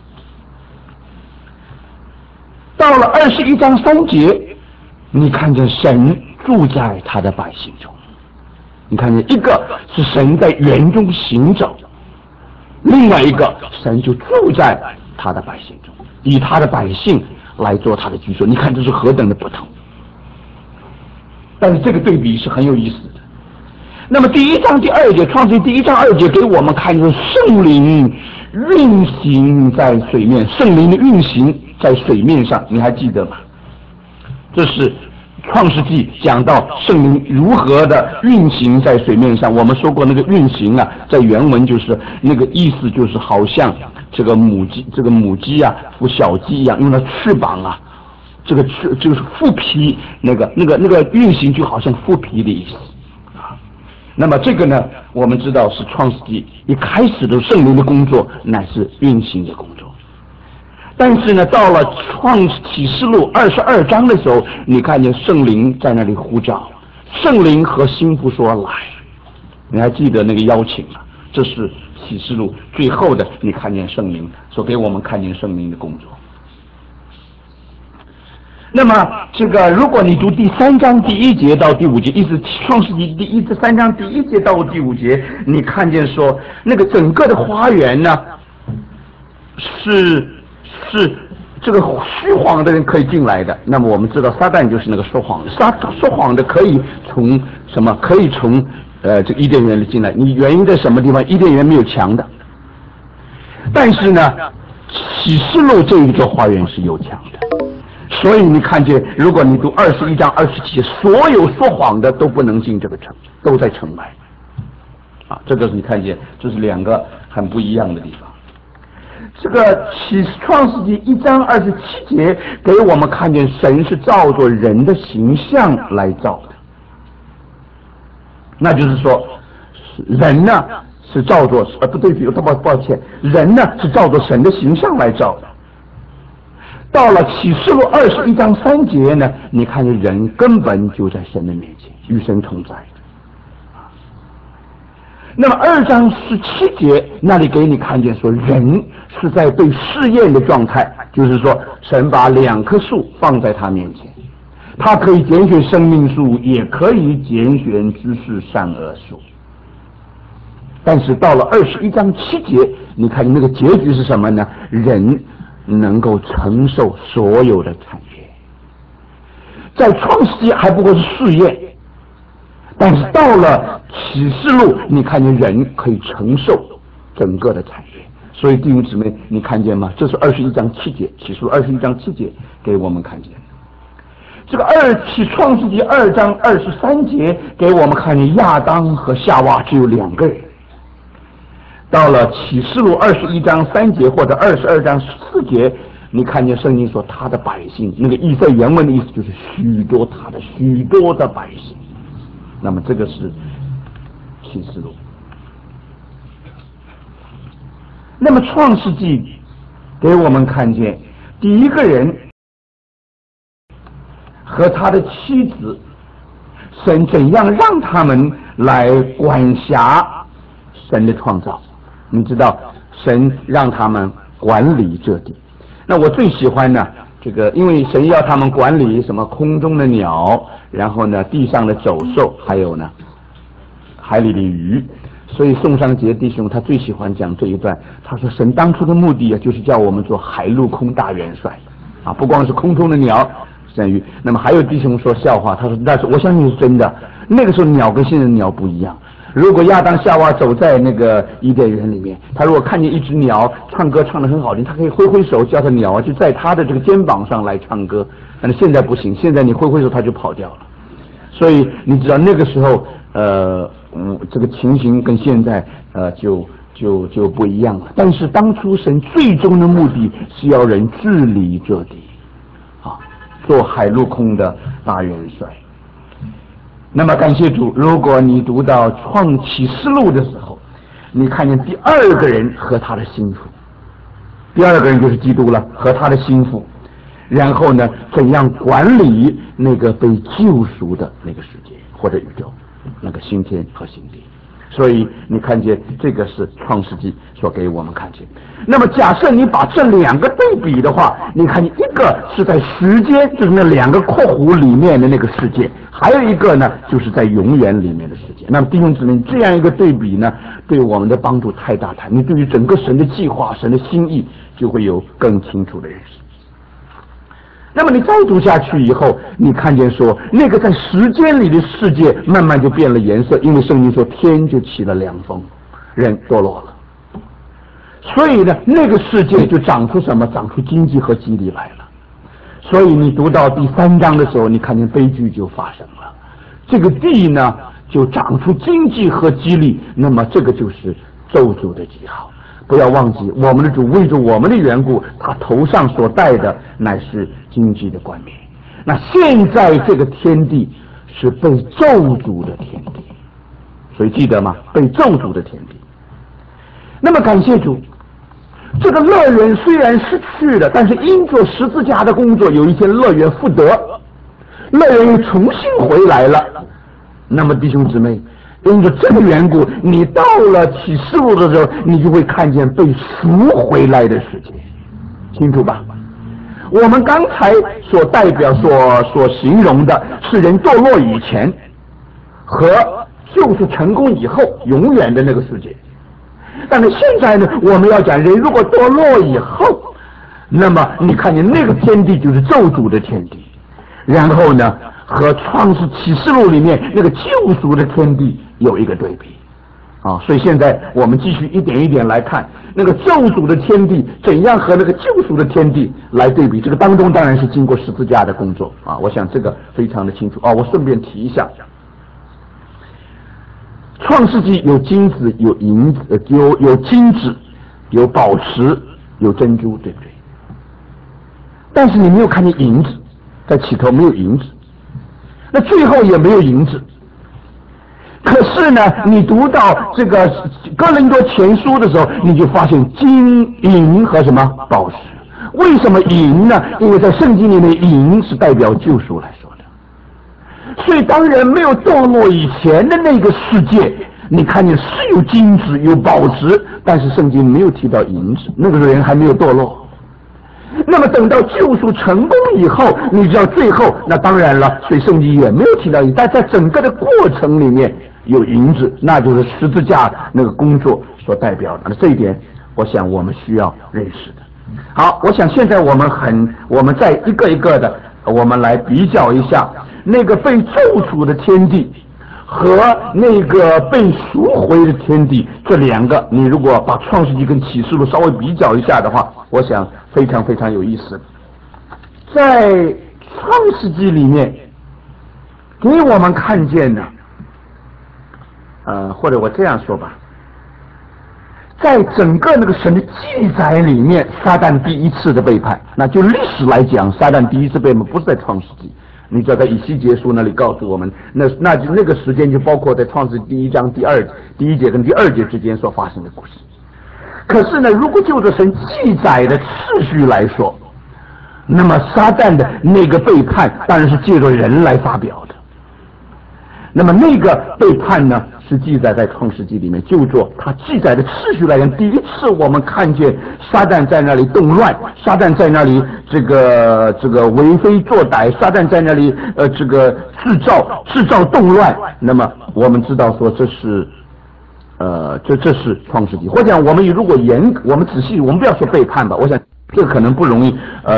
到了21章3节，你看见神住在他的百姓中。你看见一个是神在园中行走，另外一个神就住在他的百姓中，以他的百姓来做他的居所。你看这是何等的不同。但是这个对比是很有意思的。那么第1章第2节，创世记第1章2节给我们看出圣灵运行在水面，圣灵的运行在水面上，你还记得吗？ 这是创世纪讲到圣灵如何的运行在水面上。我们说过那个运行啊，在原文就是那个意思，就是好像这个母鸡啊孵小鸡一样，用了翅膀啊，这个就是覆皮，那个运行就好像覆皮的意思啊。那么这个呢，我们知道是创世纪一开始的圣灵的工作乃是运行的工作。但是呢，到了启示录22章的时候，你看见圣灵在那里呼召，圣灵和心腹说来，你还记得那个邀请吗？这是启示录最后的，你看见圣灵所给我们看见圣灵的工作。那么这个，如果你读第3章第1节到第5节，意思创世纪第3章第1节到第5节，你看见说那个整个的花园呢，是这个虚谎的人可以进来的。那么我们知道撒旦就是那个说谎的，说谎的可以从什么？可以从这个伊甸园里进来。你原因在什么地方？伊甸园没有墙的，但是呢，启示录这一座花园是有墙的。所以你看见，如果你读21章27节，所有说谎的都不能进这个城，都在城外。啊，这个是你看见，这是两个很不一样的地方。这个创世纪1章27节给我们看见神是照着人的形象来造的，那就是说人呢是照着抱歉，人呢是照着神的形象来造的。到了启示录21章3节呢，你看见人根本就在神的面前，与神同在。那么2章17节那里给你看见说人是在被试验的状态，就是说神把2棵树放在他面前，他可以拣选生命树，也可以拣选知识善恶树。但是到了21章7节，你看那个结局是什么呢？人能够承受所有的产业。在创世纪还不过是试验，但是到了启示录，你看见人可以承受整个的产业。所以弟兄姊妹，你看见吗？这是21章7节，启示录21章7节给我们看见。这个创世纪2章23节给我们看见亚当和夏娃只有2个人。到了启示录21章3节或者22章4节，你看见圣经说他的百姓，那个意思原文的意思就是许多的百姓。那么这个是启示录。那么创世纪给我们看见第一个人和他的妻子，神怎样让他们来管辖神的创造。你知道神让他们管理这地。那我最喜欢呢这个，因为神要他们管理什么空中的鸟，然后呢地上的走兽，还有呢海里的鱼。所以宋尚杰弟兄他最喜欢讲这一段，他说神当初的目的啊，就是叫我们做海陆空大元帅啊，不光是空中的鸟神鱼。那么还有弟兄说笑话，他说但是我相信是真的，那个时候鸟跟现在的鸟不一样。如果亚当夏娃走在那个伊甸园里面，他如果看见一只鸟唱歌唱得很好听，他可以挥挥手叫他鸟就在他的这个肩膀上来唱歌。但是现在不行，现在你挥挥手他就跑掉了。所以你知道那个时候这个情形跟现在就不一样了。但是当初神最终的目的是要人治理这地啊，做海陆空的大元帅。那么感谢主，如果你读到启示录的时候，你看见第2个人和他的心腹，第2个人就是基督了，和他的心腹，然后呢怎样管理那个被救赎的那个世界或者宇宙，那个新天和新地。所以你看见这个是创世纪所给我们看见。那么假设你把这2个对比的话，你看见一个是在时间，就是那2个括弧里面的那个世界，还有一个呢就是在永远里面的世界。那么弟兄姊妹，这样一个对比呢，对我们的帮助太大，你对于整个神的计划、神的心意就会有更清楚的认识。那么你再读下去以后，你看见说那个在时间里的世界慢慢就变了颜色，因为圣经说天就起了凉风，人堕落了。所以呢那个世界就长出什么？长出荆棘和蒺藜来了。 所以你读到第3章的时候，你看见悲剧就发生了，这个地呢就长出荆棘和蒺藜，那么这个就是咒诅的记号。不要忘记，我们的主为着我们的缘故，他头上所戴的乃是荆棘的冠冕。那现在这个天地是被咒诅的天地，所以记得吗？被咒诅的天地。那么感谢主，这个乐园虽然失去了，但是因着十字架的工作，有一天乐园复得，乐园又重新回来了。那么弟兄姊妹，因着这个缘故，你到了启示录的时候，你就会看见被赎回来的世界，清楚吧？我们刚才所代表所形容的是人堕落以前和救赎成功以后永远的那个世界。但是现在呢，我们要讲人如果堕落以后，那么你看见那个天地就是咒诅的天地，然后呢和创世启示录里面那个救赎的天地有一个对比啊。所以现在我们继续一点一点来看那个救赎的天地怎样和那个救赎的天地来对比。这个当中当然是经过十字架的工作啊，我想这个非常的清楚啊。我顺便提一下，创世纪有金子，有银子，有金子，有宝石，有珍珠，对不对？但是你没有看见银子，在起头没有银子，那最后也没有银子。可是呢，你读到这个哥林多前书的时候，你就发现金银和什么宝石。为什么银呢？因为在圣经里面，银是代表救赎来说的。所以当人没有堕落以前的那个世界，你看见是有金子有宝石，但是圣经没有提到银子，那个人还没有堕落。那么等到救赎成功以后，你知道最后那当然了，所以圣经也没有提到银，但在整个的过程里面有银子，那就是十字架那个工作所代表的。那这一点我想我们需要认识的。好，我想现在我们再一个一个的我们来比较一下那个被咒诅的天地和那个被赎回的天地，这两个你如果把创世纪跟启示录稍微比较一下的话，我想非常非常有意思。在创世纪里面给我们看见的或者我这样说吧，在整个那个神的记载里面，撒旦第一次的背叛，那就历史来讲，撒旦第一次背叛不是在创世纪，你知道在以西结书那里告诉我们，那个时间就包括在创世第1章第1节跟第2节之间所发生的故事。可是呢，如果就着神记载的次序来说，那么撒旦的那个背叛当然是借着人来发表的。那么那个背叛呢，是记载在创世纪里面，就做他记载的次序来讲，第一次我们看见撒旦在那里动乱，撒旦在那里这个为非作歹，撒旦在那里这个制造动乱。那么我们知道说这是这是创世纪。我想我们如果我们仔细，我们不要说背叛吧，我想这个可能不容易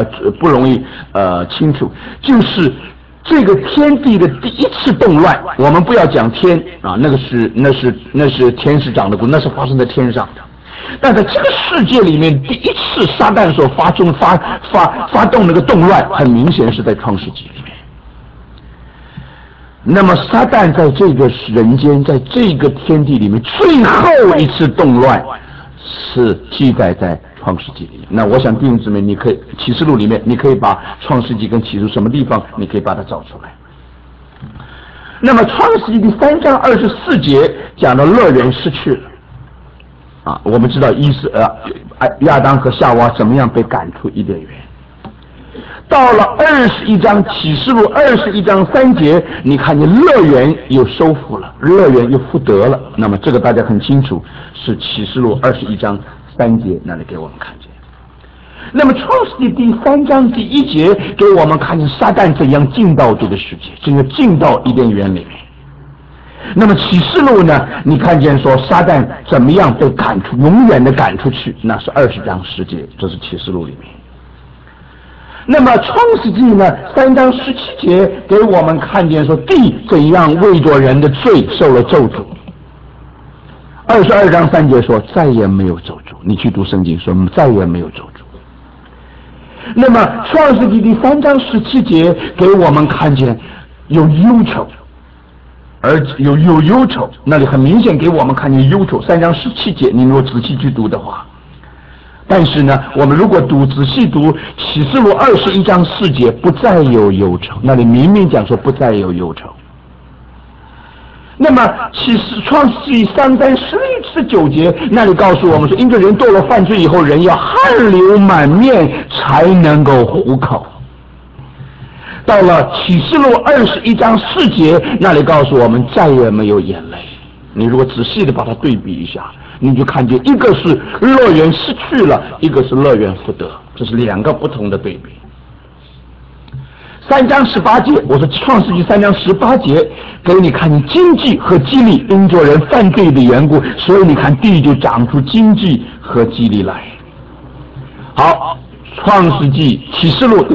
清楚，就是这个天地的第一次动乱，我们不要讲天啊，那是天使长的故，那是发生在天上的。但在这个世界里面，第一次撒旦所发动那个动乱，很明显是在创世纪里面。那么撒旦在这个人间，在这个天地里面，最后一次动乱是记载在创世纪里面。那我想弟兄姊妹，你可以启示录里面，你可以把创世纪跟启示录什么地方，你可以把它找出来。那么创世纪第3章24节讲到乐园失去了啊，我们知道亚当和夏娃怎么样被赶出伊甸园。到了21章启示录21章3节，你看见乐园又收复了，乐园又复得了。那么这个大家很清楚，是启示录21章3节那里给我们看见。那么创世纪第3章第1节给我们看见撒旦怎样进到这个世界，怎样进到伊甸园里面。那么启示录呢，你看见说撒旦怎么样被赶出，永远的赶出去，那是20章10节，这是启示录里面。那么创世纪呢3章17节给我们看见说地怎样为着人的罪受了咒诅。22章3节说再也没有咒诅，你去读圣经说再也没有咒诅。 那么创世纪第3章17节给我们看见有忧愁，而有忧愁，那里很明显给我们看见忧愁。3章17节，你如果仔细去读的话，但是呢，我们如果仔细读启示录21章4节，不再有忧愁，那里明明讲说不再有忧愁。那么创世纪3章19节，那里告诉我们说，因着人堕落犯罪以后，人要汗流满面才能够糊口。到了启示录21章4节，那里告诉我们再也没有眼泪。你如果仔细的把它对比一下，你就看见一个是乐园失去了，一个是乐园复得，这是2个不同的对比。3章18节，我说创世纪3章18节给你看见经济和激励，因着人犯罪的缘故，所以你看地就长出经济和激励来。好，启示录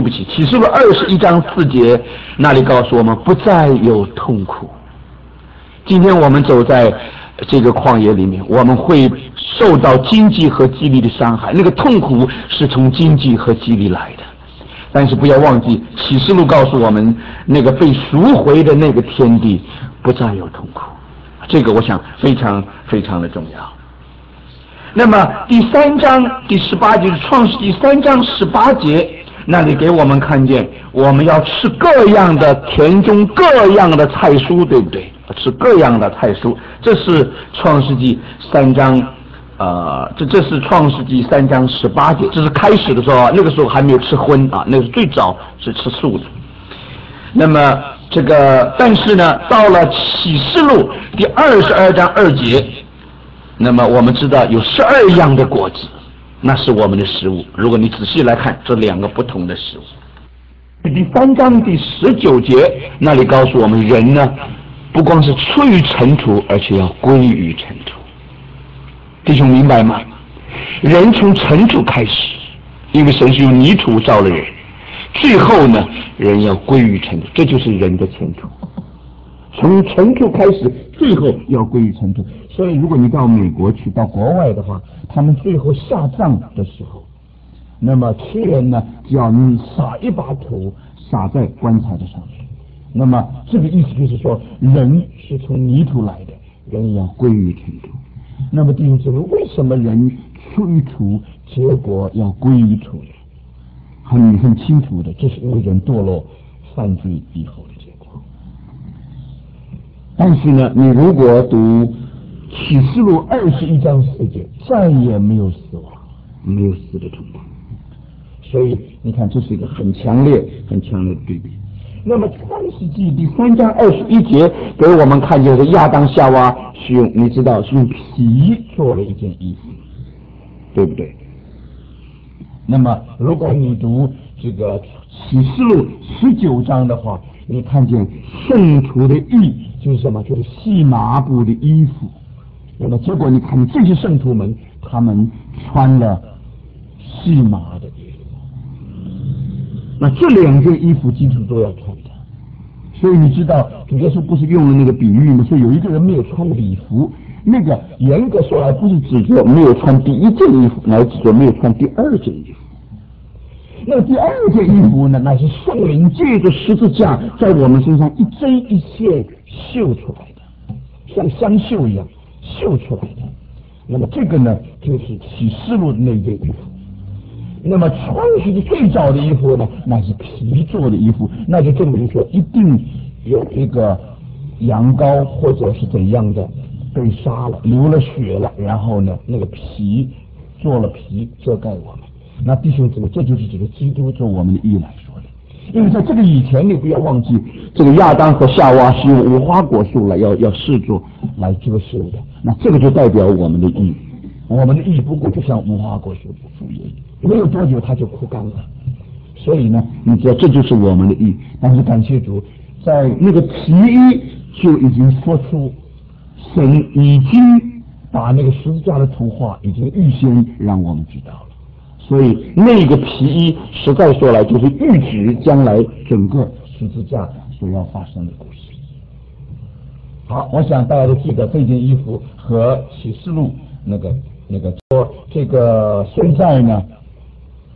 21章4节，那里告诉我们不再有痛苦。今天我们走在这个旷野里面，我们会受到经济和激励的伤害，那个痛苦是从经济和激励来的。但是不要忘记，启示录告诉我们，那个被赎回的那个天地不再有痛苦，这个我想非常非常的重要。那么第3章第18节，创世纪3章18节，那里给我们看见我们要吃各样的田中各样的菜蔬，对不对？吃各样的菜蔬，这是创世纪3章这是创世纪3章18节，这是开始的时候，那个时候还没有吃荤啊，那个最早是吃素的。那么但是呢，到了启示录第22章2节，那么我们知道有12样的果子，那是我们的食物。如果你仔细来看，这2个不同的食物。第3章第19节，那里告诉我们，人呢不光是出于尘土，而且要归于尘土。弟兄明白吗？人从尘土开始，因为神是用泥土造了人，最后呢，人要归于尘土，这就是人的前途。从尘土开始，最后要归于尘土。所以，如果你到美国去，到国外的话，他们最后下葬的时候，那么吃人呢，就要你撒一把土撒在棺材的上面。那么这个意思就是说，人是从泥土来的，人要归于尘土。那么弟兄姊妹，为什么人出于土，结果要归于土呢？很清楚的，这是因为人堕落犯罪以后的结果。但是呢，你如果读启示录21章4节，再也没有死亡，没有死的状况。所以你看，这是一个很强烈的对比。那么创世纪第3章21节给我们看见是亚当夏娃是用，你知道是用皮做了一件衣服，对不对？那么如果你读这个启示录19章的话，你看见圣徒的义就是什么？就是细麻布的衣服。那么结果你看这些圣徒们，他们穿了细麻的衣服。那这2件衣服基督都要穿的，所以你知道主耶稣不是用了那个比喻吗？说有一个人没有穿礼服，那个严格说来不是指着没有穿第1件衣服，乃是指着没有穿第2件衣服。那第2件衣服呢，乃是圣灵借着十字架在我们身上一针一线绣出来的，像香绣一样绣出来的。那么这个呢，就是启示录的那件衣服。那么创世纪最早的衣服呢，那是皮做的衣服，那就证明说一定有这个羊羔或者是怎样的被杀了，流了血了，然后呢，那个皮做了皮遮盖我们。那弟兄姊妹，这就是这个基督做我们的义来说的。因为在这个以前，你不要忘记，这个亚当和夏娃是用无花果树来要视作来遮羞的，那这个就代表我们的义。我们的义不过就像无花果树一样，没有多久它就枯干了。所以呢，你知道这就是我们的义。但是感谢主，在那个皮衣就已经说出神已经把那个十字架的图画已经预先让我们知道了。所以那个皮衣实在说来就是预指将来整个十字架所要发生的故事。好，我想大家都记得这件衣服和启示录那个说这个现在呢，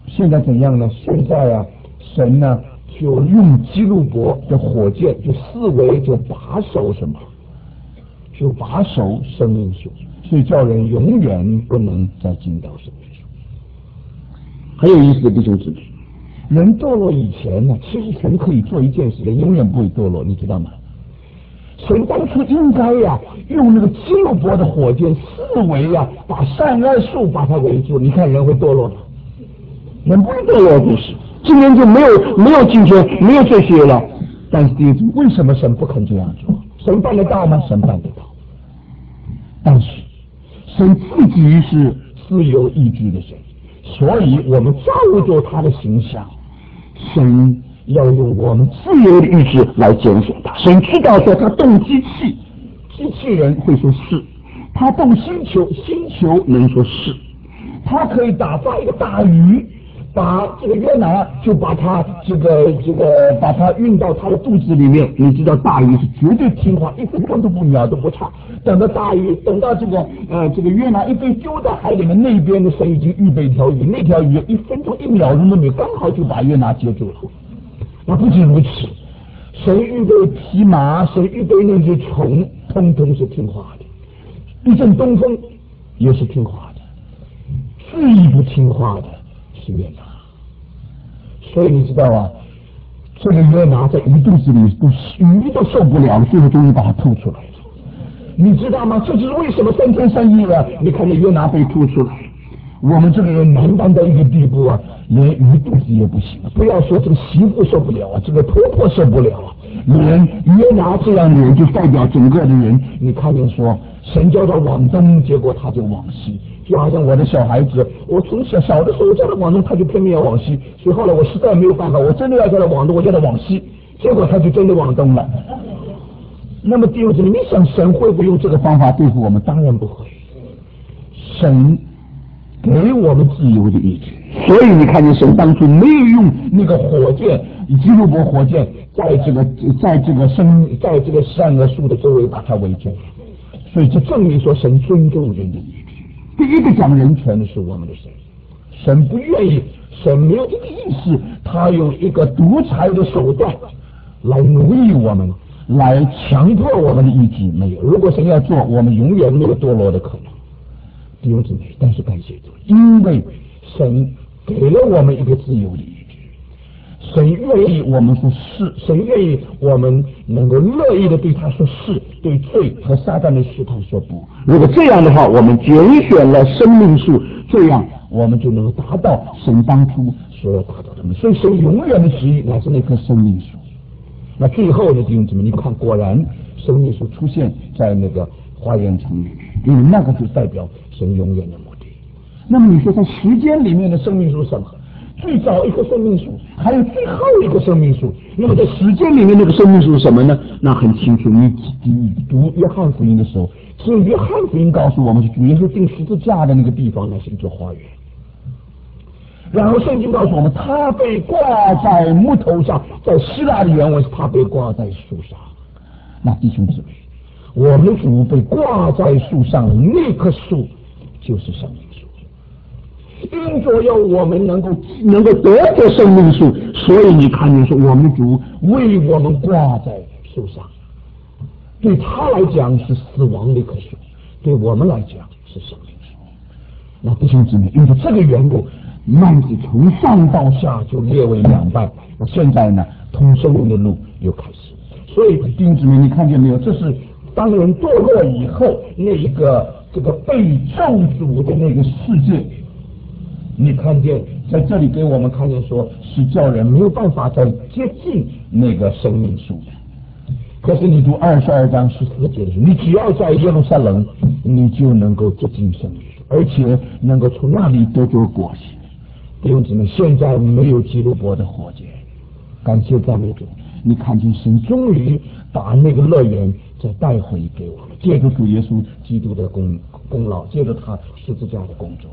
现在怎样呢？现在啊，神呢就用基路伯的火箭，就四维就把守什么？就把守生命树，所以叫人永远不能再进到生命树。 很有意思的弟兄姊妹， 人堕落以前呢，其实神可以做一件事，人永远不会堕落，你知道吗？神当初应该呀，用那个基路伯的火箭四围呀，把善恶树把它围住。你看人会堕落吗？ 人不会堕落，不是。今天就没有今天，没有这些了。 但是第一，为什么神不肯这样做？神办得到吗？神办得到。但是神自己是自由意志的神，所以我们照着他的形象，神要用我们自由的意志来拣选他。神知道说他动机器， 机器人会说是；他动星球，星球能说是。 他可以打发一个大鱼，把这个约拿就把他把他运到他的肚子里面。你知道大鱼是绝对听话，一分钟都不秒都不差。等到大鱼，等到这个约拿一被丢到海里面，那边的神已经预备一条鱼，那条鱼一分钟一秒钟都没有，刚好就把约拿接住了。那不仅如此，神预备匹马，神预备那些虫，通通是听话的。一阵东风也是听话的，最不听话的是约拿。所以你知道啊，这个约拿在鱼肚子里鱼都受不了，最后终于把它吐出来了。你知道吗？这就是为什么3天3夜啊，你看那约拿被吐出来。我们这个人难当到一个地步啊，连鱼肚子也不行，不要说这个媳妇受不了啊，这个婆婆受不了啊，连约拿这样的人就代表整个的人。你看见说神叫他往东，结果他就往西，就好像我的小孩子，我从小的时候叫他往东，他就偏偏要往西，所以后来我实在没有办法，我真的要叫他往东，我叫他往西，结果他就真的往东了。那么弟兄姊妹，你想神会不会用这个方法对付我们？当然不会。神给我们自由的意志，所以你看见神当初没有用那个火箭，基路伯火箭在这个善恶树的周围把它围住，所以这证明说神尊重人的意志。第一个讲人权的是我们的神，神不愿意，神没有这个意思，他用一个独裁的手段来奴役我们，来强迫我们的意志。没有，如果神要做，我们永远没有堕落的可能。弟兄姊妹，但是感谢主，因为神给了我们一个自由的意志，神愿意我们说是，神愿意我们能够乐意的对他说是，对罪和撒旦的试探说不。如果这样的话，我们拣选了生命树，这样我们就能达到神当初所要达到的。所以神永远的旨意乃是那棵生命树。那最后呢，弟兄姊妹，你看，果然生命树出现在那个花园城里面，因为那个就代表神永远的目的。那么你说在时间里面的生命树是什么？最早一棵生命树，还有最后一个生命树。那么在时间里面那个生命树是什么呢？那很清楚，你读约翰福音的时候，只有约翰福音告诉我们，是主耶稣钉十字架的那个地方，那是一座花园。然后圣经告诉我们，他被挂在木头上，在希腊的原文是他被挂在树上。那弟兄姊妹，我们主被挂在树上，那棵树就是生命树。因着要我们能够得着生命树，所以你看见说，我们主为我们挂在树上。对他来讲是死亡的一棵树，对我们来讲是生命树。那弟兄姊妹，因为这个缘故，幔子从上到下就裂为两半。那现在呢，通生命的路又开始。所以弟兄姊妹，你看见没有？这是当人堕落以后，那一个这个被咒诅的那个世界。你看见在这里给我们看见说，是叫人没有办法再接近那个生命树的。可是你读22章14节的时候，你只要在耶路撒冷，你就能够接近生命树，而且能够从那里得着果实。弟兄姊妹，现在没有基路伯的火箭，感谢赞美主，你看见神终于把那个乐园再带回给我们，借着主耶稣基督的功劳，借着他十字架的工作。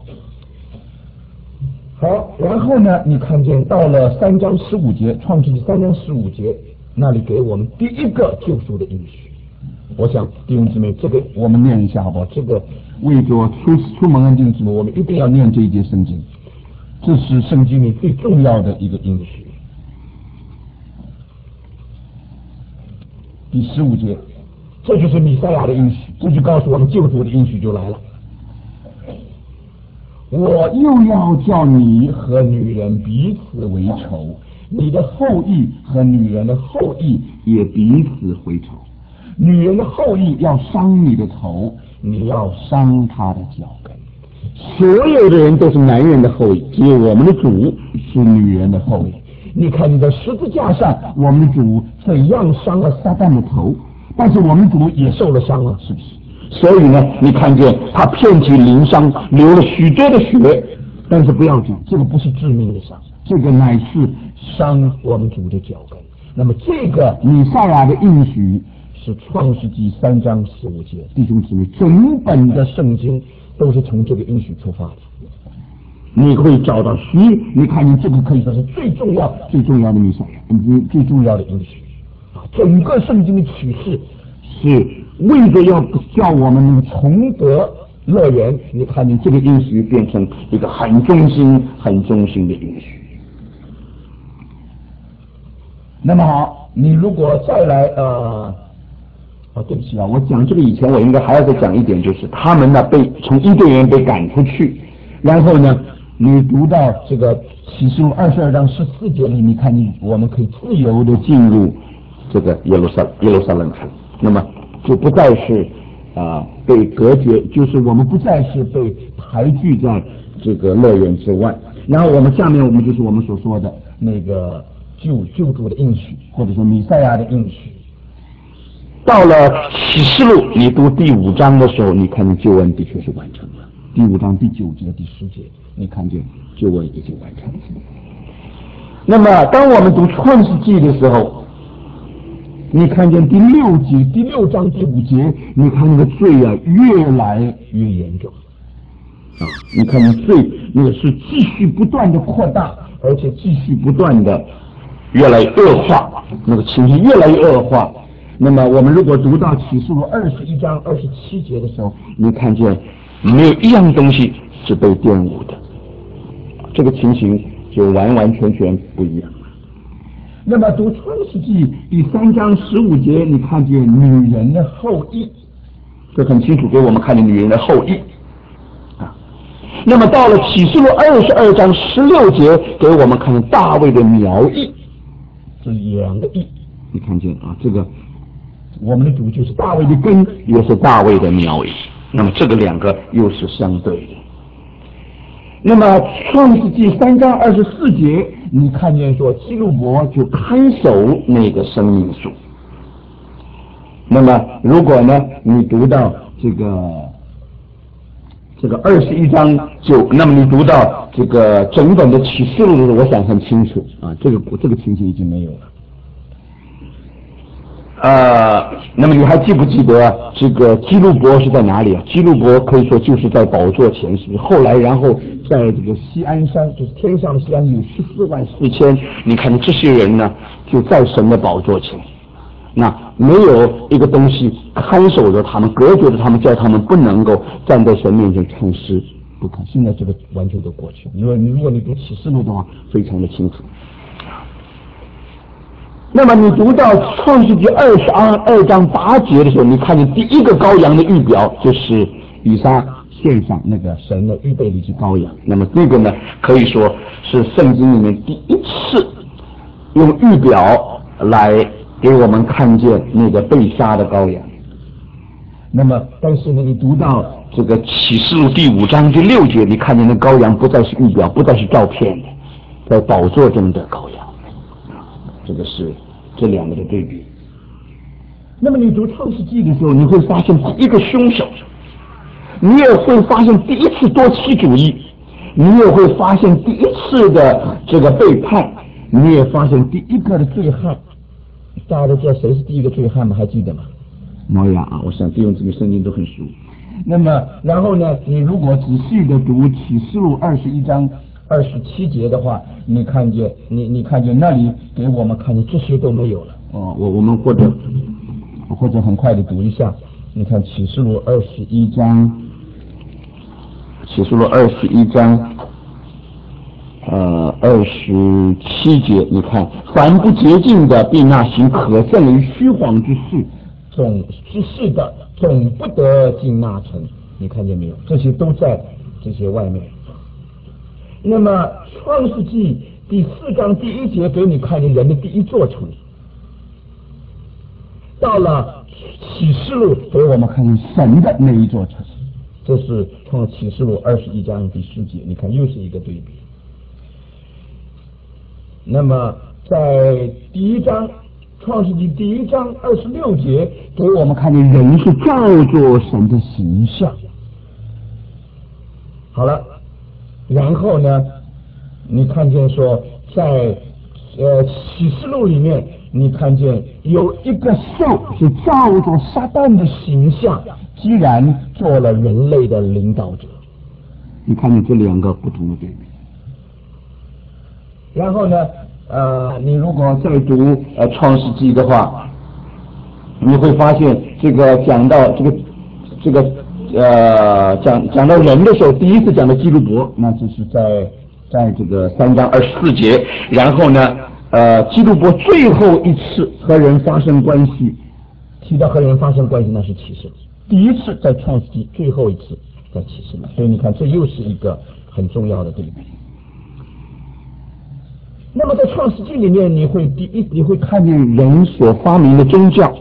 好，然后呢，你看见到了3章15节，创世记3章15节那里给我们第一个救赎的应许。我想弟兄姊妹，这个我们念一下好不好？这个为着出蒙恩弟兄姊妹，我们一定要念这一节圣经。 这是圣经里最重要的一个应许。第15节，这就是弥赛亚的应许，这就告诉我们救主的应许就来了。我又要叫你和女人彼此为仇，你的后裔和女人的后裔也彼此为仇。女人的后裔要伤你的头，你要伤她的脚跟。 所有的人都是男人的后裔，只有我们的主是女人的后裔。你看你在十字架上，我们的主怎样伤了撒旦的头，但是我们主也受了伤了，是不是？ 所以呢，你看见他遍体鳞伤，流了许多的血， 但是不要紧，这个不是致命的伤，这个乃是伤我们主的脚跟。那么这个弥赛亚的应许是创世纪3章15节，弟兄姊妹，整本的圣经都是从这个应许出发的。你会找到你看见这个可以说是最重要的弥赛亚，最重要的应许啊！整个圣经的启示是为着要叫我们能重得乐园。你看见这个应许变成一个很忠心的应许。那么好，你如果再来对不起啊， 我讲这个以前我应该还要再讲一点，就是他们呢被从伊甸园被赶出去， 然后呢你读到这个启示录22章14节里，你看见我们可以自由的进入这个耶路撒冷城，那么就不再是被隔绝，就是我们不再是被排拒在这个乐园之外。 然后下面我们就是我们所说的那个救主的应许，或者说弥赛亚的应许。 到了启示录，你读第5章的时候，你看见救恩的确是完成了。 第5章第9节、第10节，你看见救恩已经完成了。 那么当我们读创世纪的时候， 你看见第6章第5节，你看那个罪越来越严重你看见罪那个是继续不断的扩大，而且继续不断的越来越恶化，那个情形越来越恶化。 那么我们如果读到启示录21章27节的时候， 你看见没有一样东西是被玷污的，这个情形就完全不一样了。 那么读创世纪第3章15节，你看见女人的后裔， 这很清楚给我们看见女人的后裔那么到了启示录22章16节，给我们看见大卫的苗裔， 这2个裔， 你看见这个我们的主就是大卫的根， 也是大卫的苗裔。那么这个2个又是相对的。 那么创世纪3章24节，你看见说基路伯就看守那个生命树。那么如果呢你读到这个21章那么你读到这个整本的启示录的时候，我想很清楚这个情形已经没有了。那么你还记不记得这个基路伯是在哪里基路伯可以说就是在宝座前，是不是？后来然后在这个锡安山，就是天上的锡安，有14万4 千，你看这些人呢就在神的宝座前，那没有一个东西看守着他们，隔绝着他们，叫他们不能够站在神面前唱诗， 不可。现在这个完全都过去了。如果你读启示录的话， 非常的清楚。那么你读到创世纪22章8节的时候，你看见第一个羔羊的预表就是以撒献上那个神的预备的一只羔羊。那么这个呢，可以说是圣经里面第一次用预表来给我们看见那个被杀的羔羊。 那么但是呢，你读到这个启示录第5章第6节，你看见那羔羊不再是预表，不再是照片的，在宝座中的羔羊。这个是这2个的对比。 那么你读创世纪的时候， 你会发现第一个凶手，你也会发现第一次多妻主义，你也会发现第一次的这个背叛，你也发现第一个的罪汉。 大家都知道谁是第一个罪汉吗？还记得吗？ 挪亚我想弟兄姊妹圣经都很熟。 那么然后呢，你如果仔细的读启示录21章27节的话，你看见那里给我们看见这些都没有了。 我们或者很快的读一下，你看启示录21章， 27节，你看，凡不洁净的，并那行可憎于虚谎之事的，总不得进那城。你看见没有？这些都在这些外面。那么创世纪第4章第1节给你看见人的第一座城，到了启示录给我们看见神的那一座城，这是创启示录21章第10节，你看又是一个对比。那么在第1章创世纪第1章26节给我们看见人是照作神的形象。好了，然后呢，你看见说在启示录里面，你看见有一个兽是照着撒旦的形象，既然做了人类的领导者。 你看见这2个不同的对比。 然后呢， 你如果再读创世纪的话，你会发现这个讲到讲到人的时候，第一次讲的基路伯，那就是在这个3章24节。然后呢，基路伯最后一次和人发生关系，提到和人发生关系，那是启示录。第一次在创世纪，最后一次在启示录。所以你看，这又是一个很重要的对比。那么在创世纪里面，你会看见人所发明的宗教，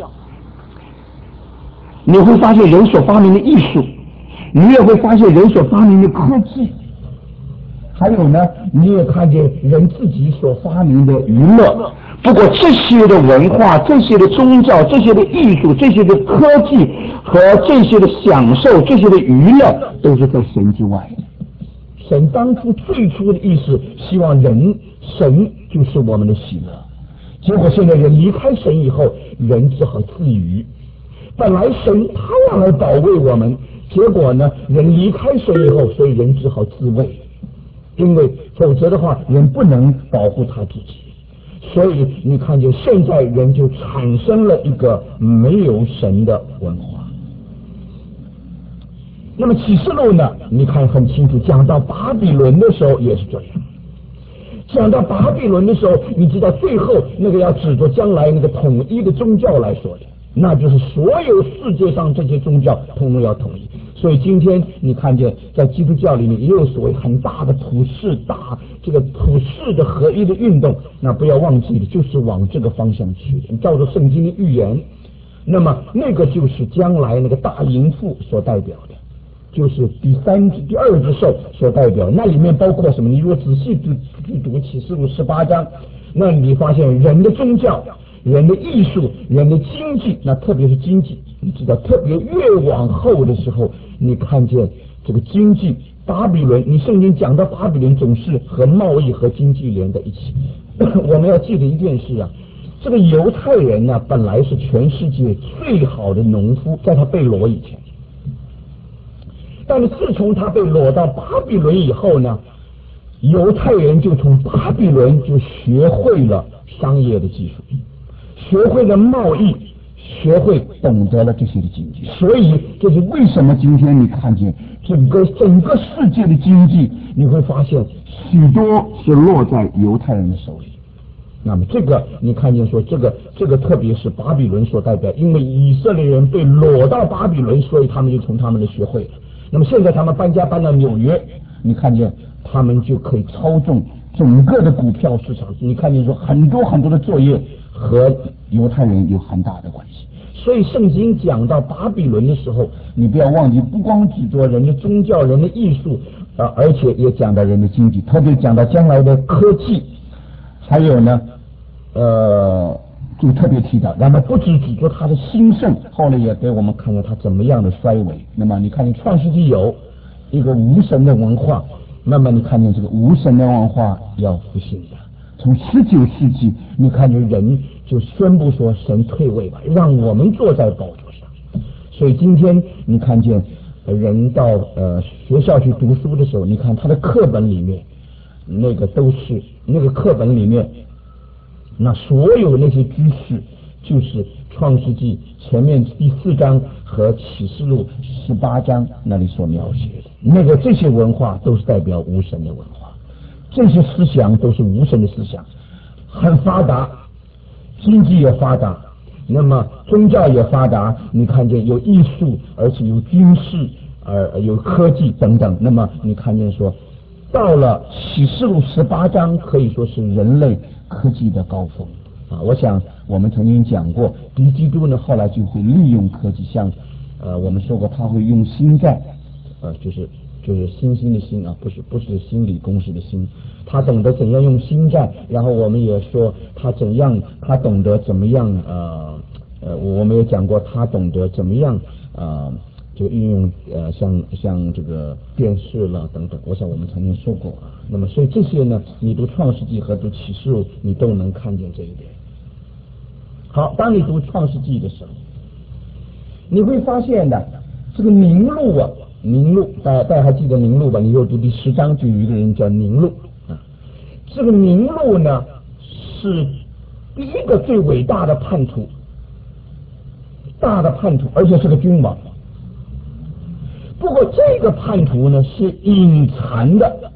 你会发现人所发明的艺术，你也会发现人所发明的科技，还有呢，你也看见人自己所发明的娱乐。不过这些的文化、这些的宗教、这些的艺术、这些的科技和这些的享受、这些的娱乐，都是在神之外的。神当初最初的意思，希望神就是我们的喜乐。结果现在人离开神以后，人只好自娱。本来神他要来保卫我们，结果呢，人离开神以后，所以人只好自卫，因为否则的话，人不能保护他自己。所以你看见现在人就产生了一个没有神的文化。那么启示录呢，你看很清楚，讲到巴比伦的时候也是这样。讲到巴比伦的时候，你知道最后那个要指着将来那个统一的宗教来说的，那就是所有世界上这些宗教统统要统一。所以今天你看见在基督教里面也有所谓很大的普世的合一的运动，那不要忘记的就是往这个方向去的，照着圣经的预言。那么那个就是将来那个大淫妇所代表的，就是第二只兽所代表。那里面包括什么？你如果仔细去读启示录18章，那你发现人的宗教、人的艺术、人的经济，那特别是经济，你知道，特别越往后的时候，你看见这个经济，巴比伦，你圣经讲到巴比伦总是和贸易和经济连在一起。我们要记得一件事啊，这个犹太人呢，本来是全世界最好的农夫，在他被掳以前。但是自从他被掳到巴比伦以后呢，犹太人就从巴比伦就学会了商业的技术，学会了贸易，学会懂得了这些的经济。所以这是为什么今天你看见整个世界的经济，你会发现许多是落在犹太人的手里。那么这个你看见说这个特别是巴比伦所代表，因为以色列人被掳到巴比伦，所以他们就从他们的学会了。那么现在他们搬到纽约，你看见他们就可以操纵整个的股票市场。你看见说很多的作业和犹太人有很大的关系。所以圣经讲到巴比伦的时候，你不要忘记，不光指着人的宗教、人的艺术，而且也讲到人的经济，特别讲到将来的科技，还有呢，就特别提到，那么不只指着他的兴盛，后来也给我们看到他怎么样的衰微。那么你看见创世纪有一个无神的文化，那么你看见这个无神的文化要复兴的。从19世纪，你看见人就宣布说神退位吧，让我们坐在宝座上。所以今天你看见人到学校去读书的时候，你看他的课本里面那个都是那个课本里面。那所有那些知识，就是创世纪前面第4章和启示录18章那里所描写的，那个这些文化都是代表无神的文化。 这些思想都是无神的思想，很发达，经济也发达，那么宗教也发达，你看见有艺术，而且有军事，有科技等等。那么你看见说，到了启示录18章，可以说是人类科技的高峰啊！我想我们曾经讲过，敌基督呢后来就会利用科技，像我们说过他会用星战，就是星星的星啊，不是心理公式的心。他懂得怎样用星战，然后我们也说他懂得怎么样我们也讲过他懂得怎么样就运用像这个电视了等等。我想我们曾经说过啊。那么所以这些呢，你读创世纪和读启示录，你都能看见这一点。好，当你读创世纪的时候，你会发现的这个宁录啊。宁录，大家还记得宁录吧？你又读第10章，就有一个人叫宁录啊。这个宁录呢，是第一个最伟大的叛徒，而且是个君王。不过这个叛徒呢，是隐藏的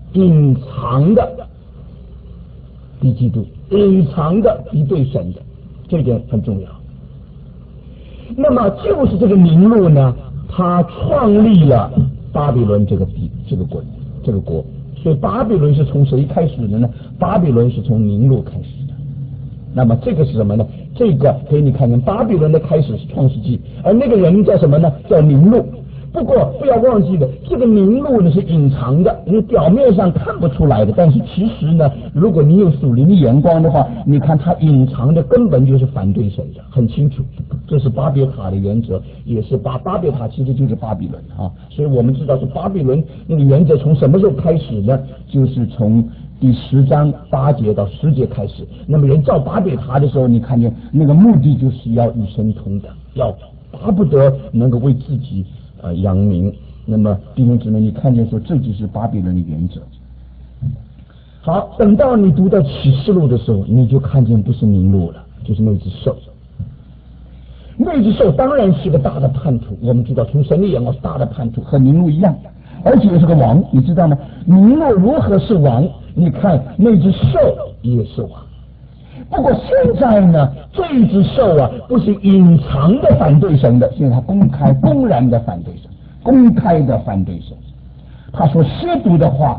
敌基督，隐藏的敌对神的，这一点很重要。那么就是这个宁录呢，他创立了巴比伦这个国，所以巴比伦是从谁开始的呢？巴比伦是从宁录开始的。那么这个是什么呢？这个给你看看，巴比伦的开始是创世纪，而那个人叫什么呢？叫宁录。不过不要忘记了，这个宁录呢是隐藏的，你表面上看不出来的，但是其实呢，如果你有属灵的眼光的话，你看它隐藏的根本就是反对神的，很清楚。这是巴别塔的原则，也是巴别塔其实就是巴比伦啊。所以我们知道是巴比伦那个原则从什么时候开始呢？就是从第10章8节到10节开始。那么人造巴别塔的时候，你看见那个目的就是要与神同等，要巴不得能够为自己扬名。那么弟兄姊妹，你看见说这就是巴比伦的原则。好，等到你读到启示录的时候，你就看见不是宁录了，就是那只兽。那只兽当然是个大的叛徒，我们知道从神的眼光是大的叛徒，和宁录一样，而且是个王，你知道吗？宁录如何是王？你看那只兽也是王。不过现在呢，这一只兽啊，不是隐藏的反对神的，现在他公然的反对神，公开的反对神。他说亵渎的话，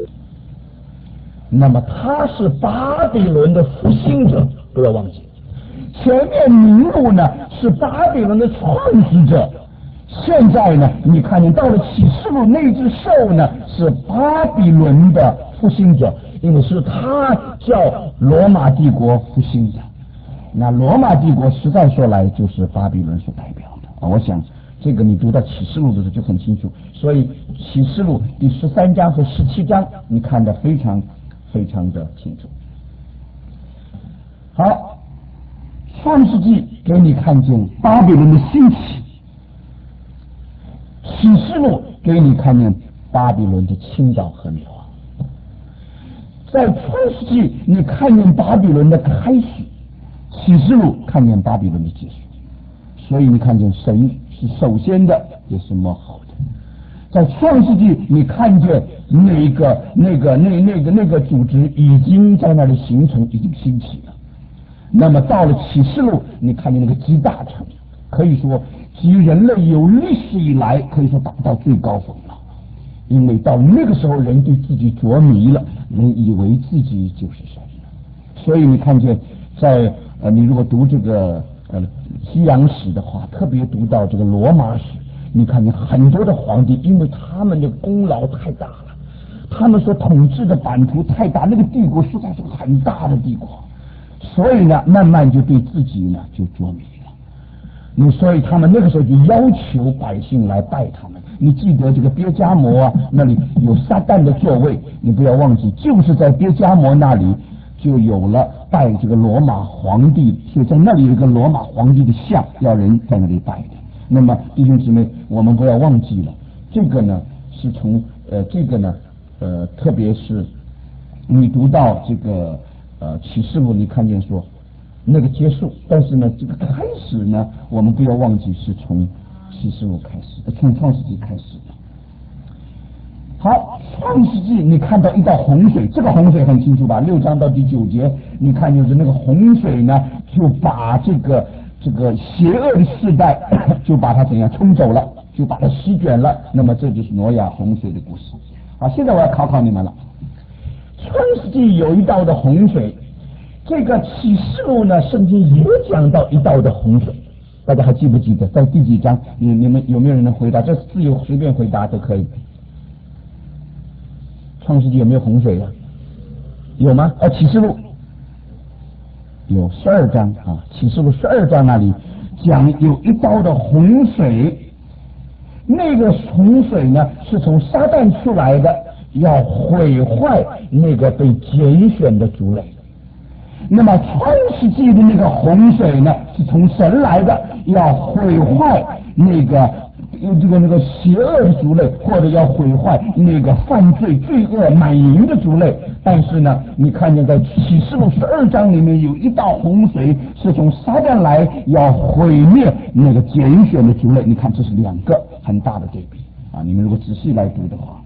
那么他是巴比伦的复兴者，不要忘记。前面宁录呢是巴比伦的创始者，现在呢，你看见到了启示录那只兽呢是巴比伦的复兴者。因为是他叫罗马帝国复兴的，那罗马帝国实在说来就是巴比伦所代表的啊。我想这个你读到启示录的时候就很清楚，所以启示录第13章和17章你看得非常非常的清楚。好，创世纪给你看见巴比伦的兴起，启示录给你看见巴比伦的倾倒和灭亡。在创世纪你看见巴比伦的开始，启示录看见巴比伦的结束。所以你看见神是首先的，也是末后的。在创世纪你看见那个组织已经在那里形成，已经兴起了。那么到了启示录，你看见那个集大成，可以说集人类有历史以来可以说达到最高峰了。因为到那个时候人对自己着迷了，人以为自己就是神了。所以你看见在你如果读这个西洋史的话，特别读到这个罗马史，你看见很多的皇帝，因为他们的功劳太大了，他们所统治的版图太大，那个帝国实在是个很大的帝国，所以呢慢慢就对自己呢就着迷了。所以他们那个时候就要求百姓来拜他们。你记得这个别迦摩啊，那里有撒旦的座位，你不要忘记，就是在别迦摩那里就有了拜这个罗马皇帝，所以在那里有一个罗马皇帝的像，要人在那里拜的。那么弟兄姊妹，我们不要忘记了，这个呢是从特别是你读到这个启示录，你看见说那个结束，但是呢这个开始呢，我们不要忘记是从启示录开始的，从创世纪开始的。 好，创世纪你看到一道洪水，这个洪水很清楚吧？6章到第9节，你看就是那个洪水呢，就把这个邪恶的世代就把它怎样冲走了，就把它席卷了。那么这就是挪亚洪水的故事。好，现在我要考考你们了。创世纪有一道的洪水，这个启示录呢，圣经也讲到一道的洪水，大家还记不记得？在第几章？你们有没有人能回答？这自由随便回答都可以。创世纪有没有洪水啊？有吗？启示录有12章啊，启示录12章那里讲有一道的洪水，那个洪水呢是从撒旦出来的，要毁坏那个被拣选的族类。那么创世纪的那个洪水呢，是从神来的，要毁坏那个邪恶的族类，或者要毁坏那个犯罪罪恶满盈的族类。但是呢，你看见在启示录12章里面有一道洪水是从撒旦来，要毁灭那个拣选的族类。你看这是2个很大的对比啊！你们如果仔细来读的话，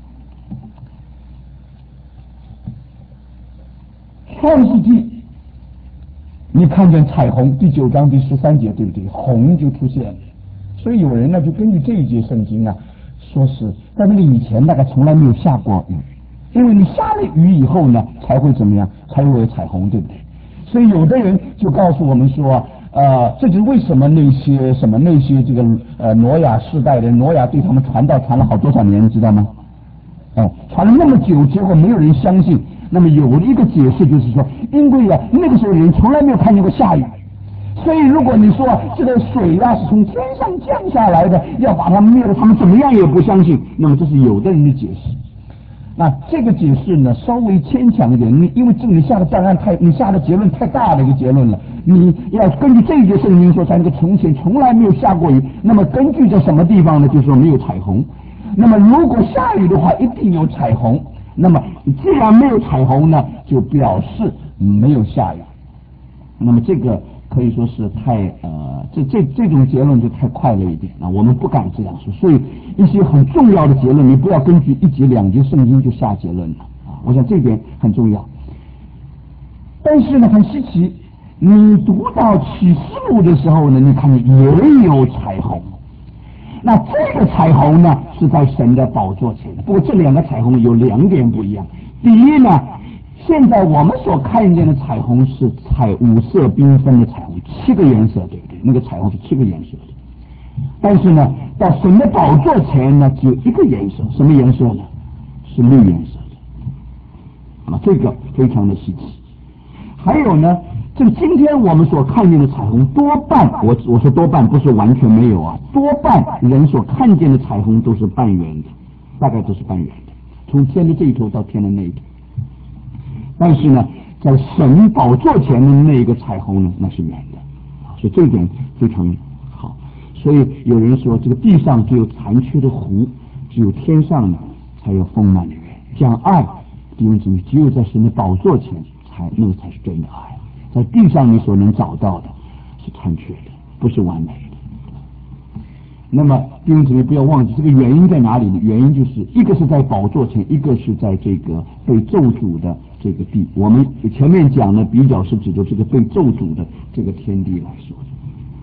创世纪你看见彩虹，第9章第13节，对不对？红就出现了。所以有人呢就根据这一节圣经啊，说是在那个以前大概从来没有下过雨，因为你下了雨以后呢，才会怎么样？才会有彩虹，对不对？所以有的人就告诉我们说，这就是为什么那些这个挪亚世代的挪亚对他们传道传了好多少年，你知道吗？传了那么久，结果没有人相信。那么有一个解释就是说，因为那个时候人从来没有看见过下雨，所以如果你说这个水是从天上降下来的，要把它灭了，他们怎么样也不相信。那么这是有的人的解释。那这个解释呢稍微牵强一点，因为你下的答案你下的结论太大的一个结论了。你要根据这一节圣经说，在那个从前从来没有下过雨，那么根据在什么地方呢？就是说没有彩虹。那么如果下雨的话，一定有彩虹。那么既然没有彩虹呢，就表示没有下雨。那么这个可以说是太这种结论就太快了一点啊，我们不敢这样说。所以一些很重要的结论，你不要根据1节2节圣经就下结论了啊。我想这点很重要。但是呢，很稀奇，你读到启示录的时候呢，你看也有彩虹。那这个彩虹呢是在神的宝座前的，不过这2个彩虹有2点不一样。第一呢，现在我们所看见的彩虹是5色缤纷的彩虹，7个颜色，对不对？那个彩虹是7个颜色的。但是呢，到神的宝座前呢，只有1个颜色，什么颜色呢？是绿颜色的。这个非常的稀奇。还有呢，这个今天我们所看见的彩虹，多半我说多半不是完全没有啊，多半人所看见的彩虹都是半圆的，大概都是半圆的，从天的这一头到天的那一头。但是呢，在神宝座前的那个彩虹呢，那是圆的，所以这一点非常好。所以有人说，这个地上只有残缺的湖，只有天上呢才有丰满的圆。讲爱，弟兄姊妹，只有在神的宝座前那个才是真的爱。在地上你所能找到的是残缺的，不是完美的。那么弟兄姊妹不要忘记，这个原因在哪里呢？原因就是一个是在宝座前，一个是在这个被咒诅的这个地。我们前面讲的比较是指着这个被咒诅的这个天地来说的。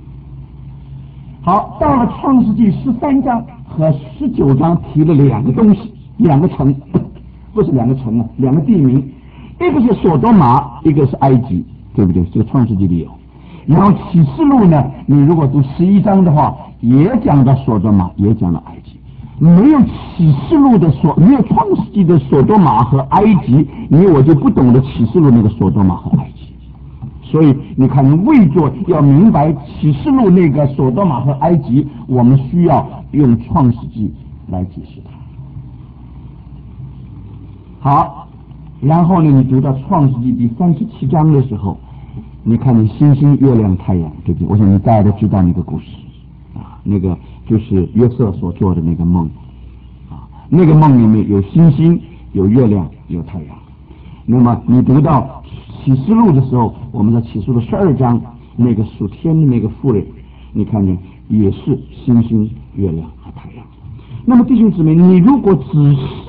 好，到了创世纪13章和19章提了2个东西，2个城，不是2个城啊，2个地名，一个是索多玛，一个是埃及，对不对？这个创世纪里有。然后启示录呢，你如果读11章的话，也讲到索多玛，也讲到埃及。没有启示录的没有创世纪的索多玛和埃及，我就不懂得启示录那个索多玛和埃及。所以你看，为着要明白启示录那个索多玛和埃及，我们需要用创世纪来解释它。好，然后呢，你读到创世纪第37章的时候，你看见星星、月亮、太阳，对不对？我想大家都知道那个故事啊，那个就是约瑟所做的那个梦啊，那个梦里面有星星、有月亮、有太阳。那么你读到启示录的时候，我们在启示录12章那个属天的那个妇人，你看见也是星星、月亮和太阳。那么弟兄姊妹，你如果仔细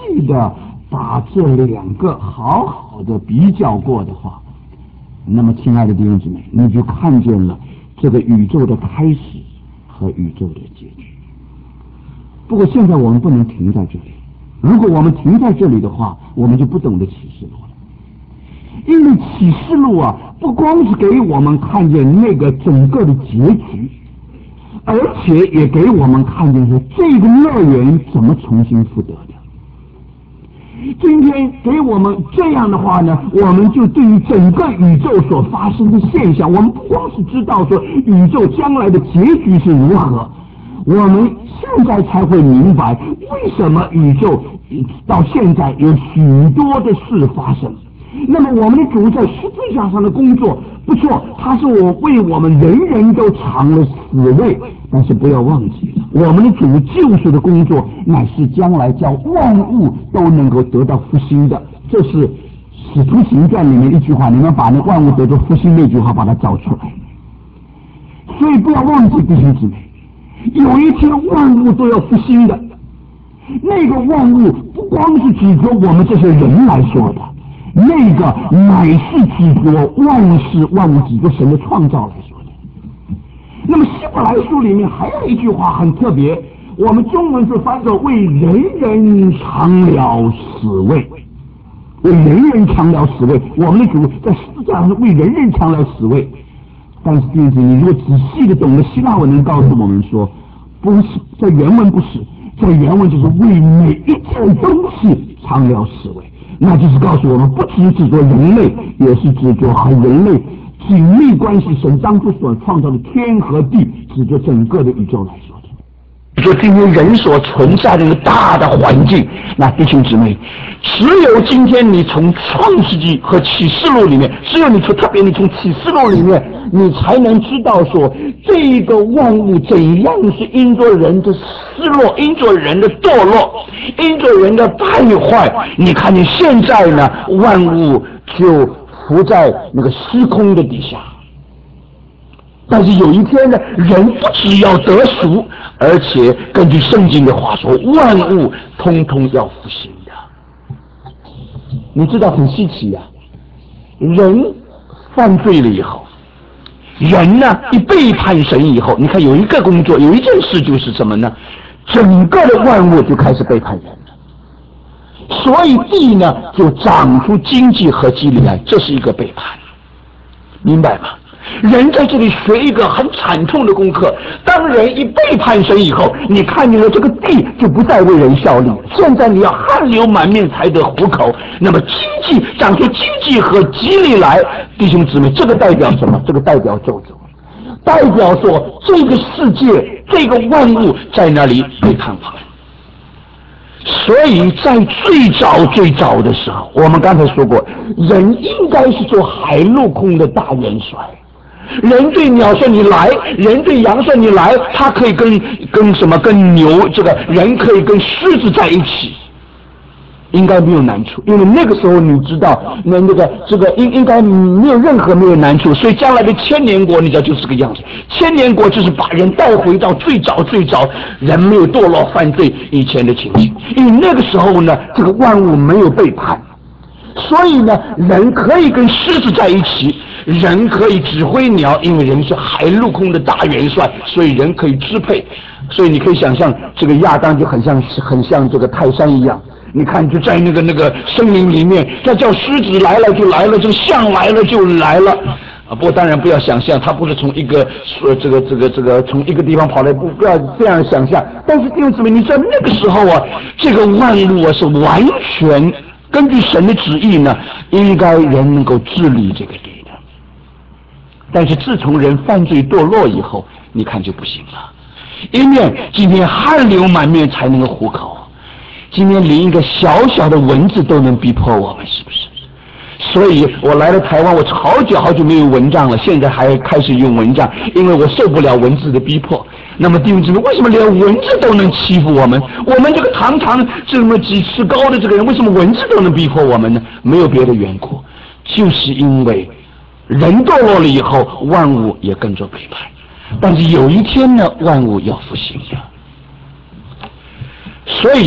细的把这两个好好的比较过的话，那么亲爱的弟兄姊妹，你就看见了这个宇宙的开始和宇宙的结局。不过现在我们不能停在这里，如果我们停在这里的话，我们就不懂得启示录了。因为启示录啊，不光是给我们看见那个整个的结局，而且也给我们看见说这个乐园怎么重新复得的。今天给我们这样的话呢，我们就对于整个宇宙所发生的现象，我们不光是知道说宇宙将来的结局是如何，我们现在才会明白为什么宇宙到现在有许多的事发生。那么我们的主在十字架上的工作不错，他是为我们人人都尝了死味，但是不要忘记了，我们的主救赎的工作乃是将来叫万物都能够得到复兴的。这是使徒行传里面一句话，你们把那万物得到复兴那句话把它找出来。所以不要忘记弟兄姊妹，有一天万物都要复兴的。那个万物不光是指着我们这些人来说的，那个乃是指着万事万物，指着神的创造来说的。那么希伯来书里面还有一句话很特别，我们中文是翻作为人人尝了死味，为人人尝了死味。我们的主在十字架上为人人尝了死味，但是弟兄，你如果仔细的懂得希腊文，能告诉我们说，不是，在原文不是，在原文就是为每一件东西尝了死味。那就是告诉我们，不只指着人类，也是指着和人类紧密关系神当初所创造的天和地，指着整个的宇宙来说的。 就今天人所存在的一个大的环境，那弟兄姊妹，只有今天你从创世纪和启示录里面，只有你从特别你从启示录里面，你才能知道说这个万物怎样是因着人的失落，因着人的堕落，因着人的败坏。你看你现在呢，万物就浮在那个虚空的底下。但是有一天呢，人不只要得赎，而且根据圣经的话说，万物通通要复兴的。你知道很稀奇啊，人犯罪了以后，人呢一背叛神以后，你看有一个工作，有一件事就是什么呢？整个的万物就开始背叛人了，所以地呢就长出荆棘和蒺藜来，这是一个背叛，明白吗？人在这里学一个很惨痛的功课，当人一背叛神以后，你看见了这个地就不再为人效力，现在你要汗流满面才得糊口。那么荆棘长出荆棘和蒺藜来，弟兄姊妹，这个代表什么？这个代表咒诅，代表说这个世界这个万物在那里背叛我们。所以在最早的时候，我们刚才说过，人应该是做海陆空的大元帅。人对鸟说你来，人对羊说你来，他可以跟牛，这个人可以跟狮子在一起，应该没有难处。因为那个时候你知道，这个应该没有难处，所以将来的千年国，你知道就是这个样子。千年国就是把人带回到最早人没有堕落犯罪以前的情形。因为那个时候呢，这个万物没有背叛，所以呢，人可以跟狮子在一起，人可以指挥鸟，因为人是海陆空的大元帅，所以人可以支配。所以你可以想象，这个亚当就很像这个泰山一样。你看，就在那个森林里面，他叫狮子来了就来了，这个象来了就来了。不过当然不要想象，他不是从一个从一个地方跑来，不要这样想象。但是弟兄姊妹，你知道那个时候啊，这个万物啊是完全根据神的旨意呢，应该人能够治理这个地的。但是自从人犯罪堕落以后，你看就不行了。一面今天汗流满面才能够糊口，今天连一个小小的蚊子都能逼迫我们，是不是？所以我来了台湾，我好久没有蚊帐了，现在还开始用蚊帐，因为我受不了蚊子的逼迫。那么弟兄姊妹，为什么连蚊子都能欺负我们？我们这个堂这么几尺高的这个人，为什么蚊子都能逼迫我们呢？没有别的缘故，就是因为人堕落了以后，万物也跟着背叛。但是有一天呢，万物要复兴的。所以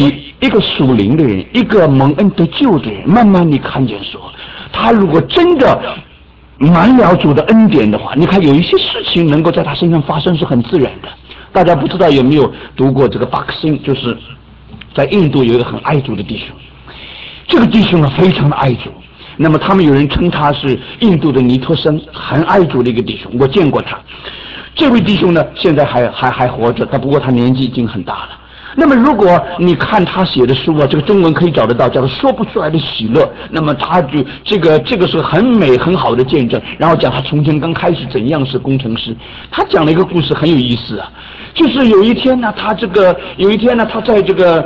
一个属灵的人，一个蒙恩得救的人，慢慢你看见说，他如果真的满了主的恩典的话，你看有一些事情能够在他身上发生是很自然的。大家不知道有没有读过这个巴克辛，就是在印度有一个很爱主的弟兄，这个弟兄呢非常的爱主，那么他们有人称他是印度的尼托生，很爱主的一个弟兄，我见过他。这位弟兄呢现在还活着，不过他年纪已经很大了。那么如果你看他写的书啊，这个中文可以找得到，叫做说不出来的喜乐，那么他就这个是很美很好的见证，然后讲他从前刚开始怎样是工程师。他讲了一个故事很有意思啊，就是有一天呢他在这个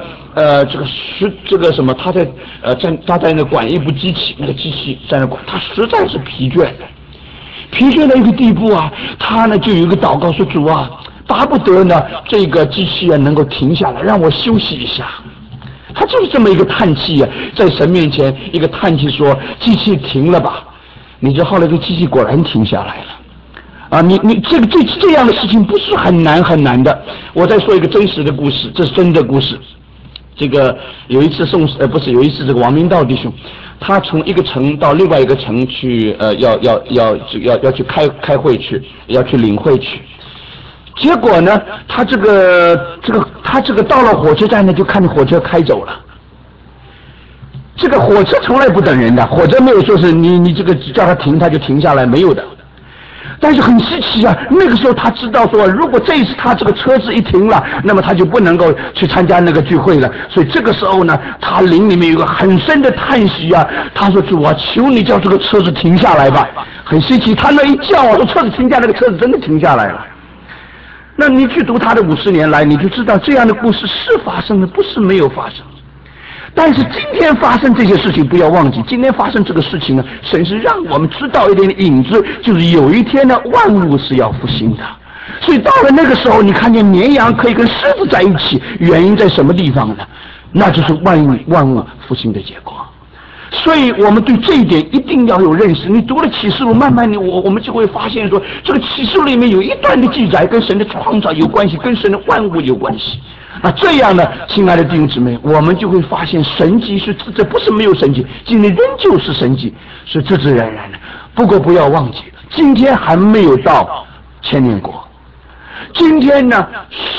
他在那管一部机器，那个机器在那管，他实在是疲倦到一个地步啊，他呢就有一个祷告说，主啊，巴不得呢这个机器啊能够停下来，让我休息一下。他就是这么一个叹气啊，在神面前一个叹气说，机器停了吧。你知道后来这个机器果然停下来了啊！你这样的事情不是很难的。我再说一个真实的故事，这是真的故事。这个有一次有一次这个王明道弟兄，他从一个城到另外一个城去，要去开会去，要去领会去。结果呢，他这个到了火车站呢，就看见火车开走了。这个火车从来不等人的，火车没有说是你这个叫他停他就停下来，没有的。但是很稀奇啊，那个时候他知道说，如果这一次他这个车子一停了，那么他就不能够去参加那个聚会了。所以这个时候呢，他灵里面有个很深的叹息啊，他说，主啊，求你叫这个车子停下来吧。很稀奇，他那一叫啊，说车子停下，那个车子真的停下来了。那你去读他的50年来，你就知道这样的故事是发生的，不是没有发生。但是今天发生这些事情，不要忘记，今天发生这个事情呢，神是让我们知道一点影子，就是有一天呢，万物是要复兴的。所以到了那个时候，你看见绵羊可以跟狮子在一起，原因在什么地方呢？那就是万物复兴的结果。所以我们对这一点一定要有认识。你读了启示录，慢慢我们就会发现说，这个启示录里面有一段的记载跟神的创造有关系，跟神的万物有关系。那这样呢，亲爱的弟兄姊妹，我们就会发现神迹是这不是没有神迹，今天仍旧是神迹，是自自然然的。不过不要忘记，今天还没有到千年国，今天呢，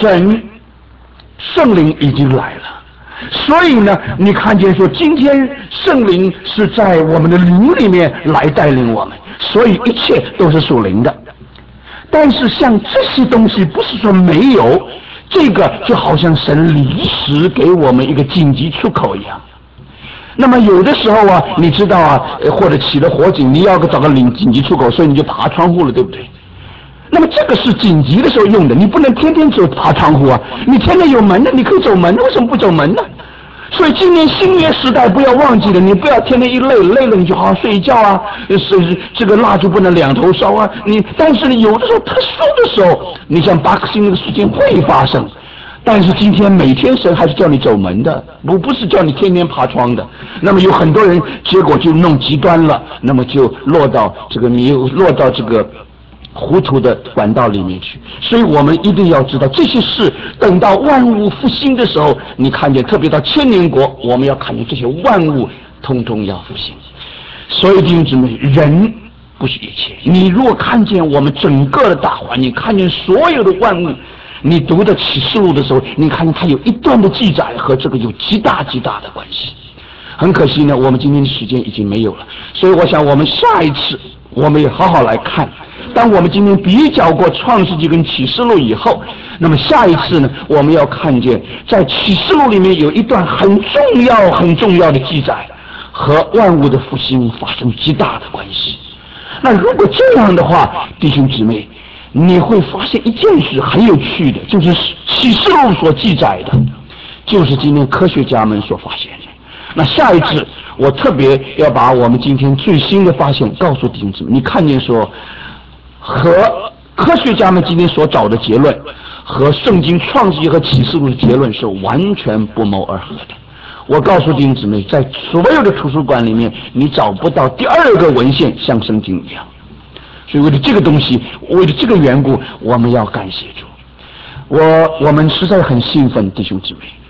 圣灵已经来了。所以呢，你看见说，今天圣灵是在我们的灵里面来带领我们，所以一切都是属灵的。但是像这些东西不是说没有，这个就好像神临时给我们一个紧急出口一样。那么有的时候啊，你知道啊，或者起了火警，你要找个紧急出口，所以你就爬窗户了，对不对？那么这个是紧急的时候用的，你不能天天爬窗户啊！你天天有门的，你可以走门，为什么不走门呢？所以今年新约时代不要忘记了，你不要天天一累了你就好好睡一觉啊，这个蜡烛不能两头烧啊。但是有的时候特殊的时候，你像巴克星那个事情会发生，但是今天每天神还是叫你走门的，不是叫你天天爬窗的。那么有很多人结果就弄极端了，那么就落到这个糊涂的管道里面去。所以我们一定要知道这些事，等到万物复兴的时候，你看见特别到千年国，我们要看见这些万物通通要复兴。所以弟兄姊妹，人不是一切。你如果看见我们整个的大环境，看见所有的万物，你读的启示录的时候，你看见它有一段的记载和这个有极大的关系。很可惜呢，我们今天的时间已经没有了，所以我想我们下一次我们也好好来看。当我们今天比较过创世纪跟启示录以后，那么下一次呢，我们要看见在启示录里面有一段很重要的记载，和万物的复兴发生极大的关系。那如果这样的话，弟兄姊妹，你会发现一件事很有趣的，就是启示录所记载的，就是今天科学家们所发现的。那下一次我特别要把我们今天最新的发现告诉弟兄姊妹，你看见说和科学家们今天所找的结论和圣经创世纪和启示录的结论是完全不谋而合的。我告诉弟兄姊妹，在所有的图书馆里面你找不到第二个文献像圣经一样。所以为了这个东西，为了这个缘故，我们要感谢主。我们实在很兴奋，弟兄姊妹，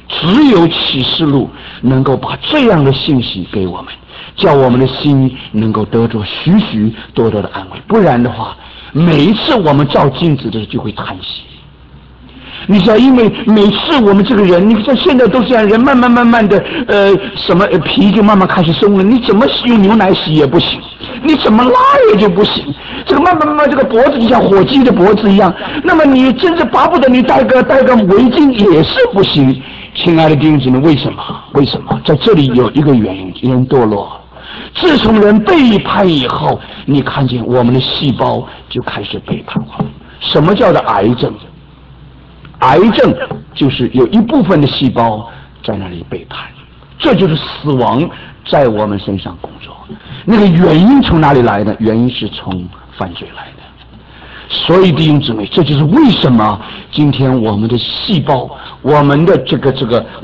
只有启示录能够把这样的信息给我们，叫我们的心能够得着许许多多的安慰。不然的话，每一次我们照镜子的时候就会叹息。你知道，因为每次我们这个人，你看现在都是这样，人慢慢的，皮就慢慢开始松了。你怎么用牛奶洗也不行，你怎么拉也就不行。这个慢慢，这个脖子就像火鸡的脖子一样。那么你真是巴不得你戴个围巾也是不行。亲爱的弟兄姊妹，为什么？在这里有一个原因，人堕落。自从人背叛以后，你看见我们的细胞就开始背叛我们。什么叫做癌症？癌症就是有一部分的细胞在那里背叛，这就是死亡在我们身上工作。那个原因从哪里来的？原因是从犯罪来的。所以弟兄姊妹，这就是为什么今天我们的细胞，我们的这个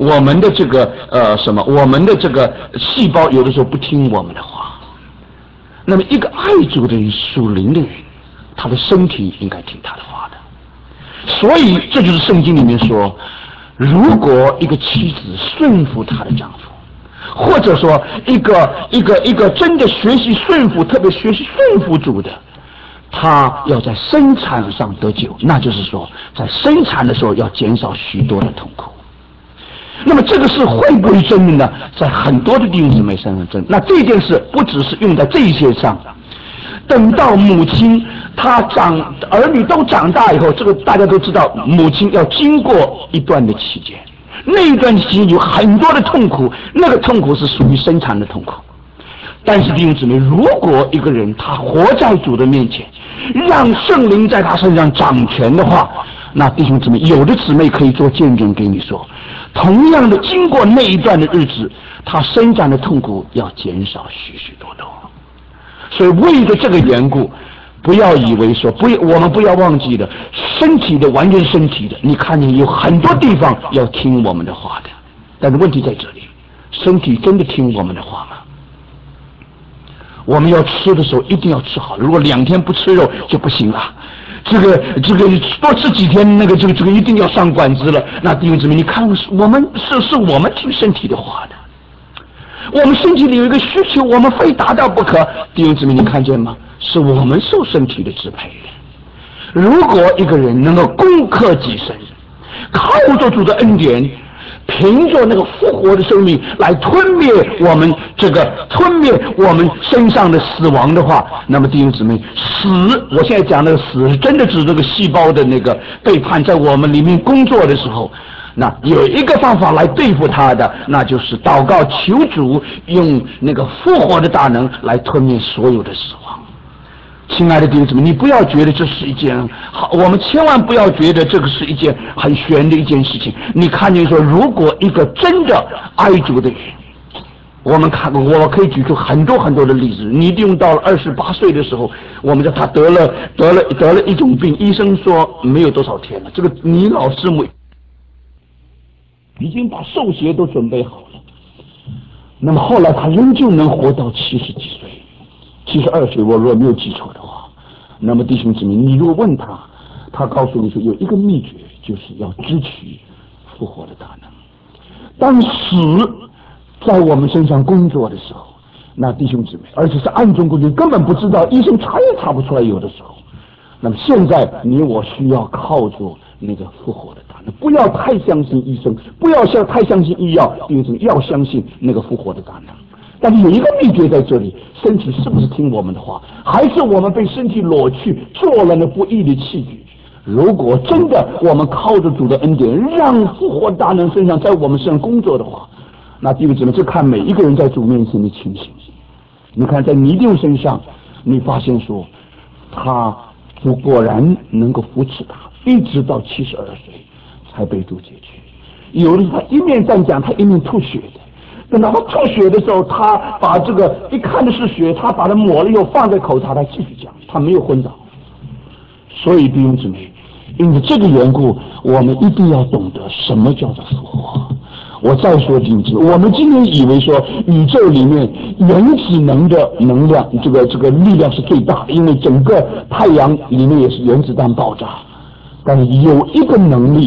细胞有的时候不听我们的话。那么一个爱主的人，属灵的人，他的身体应该听他的话的。所以这就是圣经里面说，如果一个妻子顺服她的丈夫，或者说一个真的学习顺服，特别学习顺服主的，他要在生产上得救，那就是说在生产的时候要减少许多的痛苦。那么这个事会不会真的呢？在很多的弟兄姊妹身上真。那这件事不只是用在这些上的，等到母亲儿女都长大以后，这个大家都知道，母亲要经过一段的期间，那一段期间有很多的痛苦，那个痛苦是属于生产的痛苦。但是弟兄姊妹，如果一个人他活在主的面前，让圣灵在他身上掌权的话，那弟兄姊妹，有的姊妹可以做见证给你说，同样的经过那一段的日子，他生长的痛苦要减少许许多多。所以为了这个缘故，不要以为说我们不要忘记了身体的，完全身体的，你看见有很多地方要听我们的话的，但是问题在这里，身体真的听我们的话吗？我们要吃的时候一定要吃好，如果2天不吃肉就不行了。这个多吃几天，这个一定要上管子了。那弟兄姊妹，你看我们是我们听身体的话的。我们身体里有一个需求，我们非达到不可。弟兄姊妹，你看见吗？是我们受身体的支配的。如果一个人能够攻克己身，靠着主的恩典，凭着那个复活的生命来吞灭我们身上的死亡的话，那么弟兄姊妹，我现在讲的死是真的指这个细胞的那个背叛在我们里面工作的时候，那有一个方法来对付他的，那就是祷告求主用那个复活的大能来吞灭所有的死亡。亲爱的弟兄姊妹，你不要觉得这是一件好，我们千万不要觉得这个是一件很玄的一件事情。你看见说，如果一个真的爱主的人，我可以举出很多很多的例子。你一定到了28岁的时候，我们叫他得了一种病，医生说没有多少天了，这个你老师母已经把寿鞋都准备好了。那么后来他仍旧能活到70几岁。72岁，我如果没有记错的话，那么弟兄姊妹，你如果问他，他告诉你说有一个秘诀，就是要支取复活的大能。当死在我们身上工作的时候，那弟兄姊妹，而且是暗中工作，根本不知道，医生查也查不出来，有的时候。那么现在你我需要靠着那个复活的大能，不要太相信医生，不要太相信医药，弟兄姊妹，要相信那个复活的大能。但是有一个秘诀在这里，身体是不是听我们的话，还是我们被身体裸去做了那不义的器具？如果真的我们靠着主的恩典，让复活大能身上在我们身上工作的话，那弟兄姊妹，就看每一个人在主面前的情形。你看在尼丢身上，你发现说主果然能够扶持他，一直到72岁才被主解决。有的时候他一面站讲，他一面吐血的。等到他吐血的时候，他把这个一看的是血，他把它抹了以后放在口上，他继续讲，他没有昏倒。所以弟兄姊妹，因为这个缘故，我们一定要懂得什么叫做复活。我再说弟兄姊妹，我们今天以为说宇宙里面原子能的能量，这个力量是最大的，因为整个太阳里面也是原子弹爆炸。但是有一个能力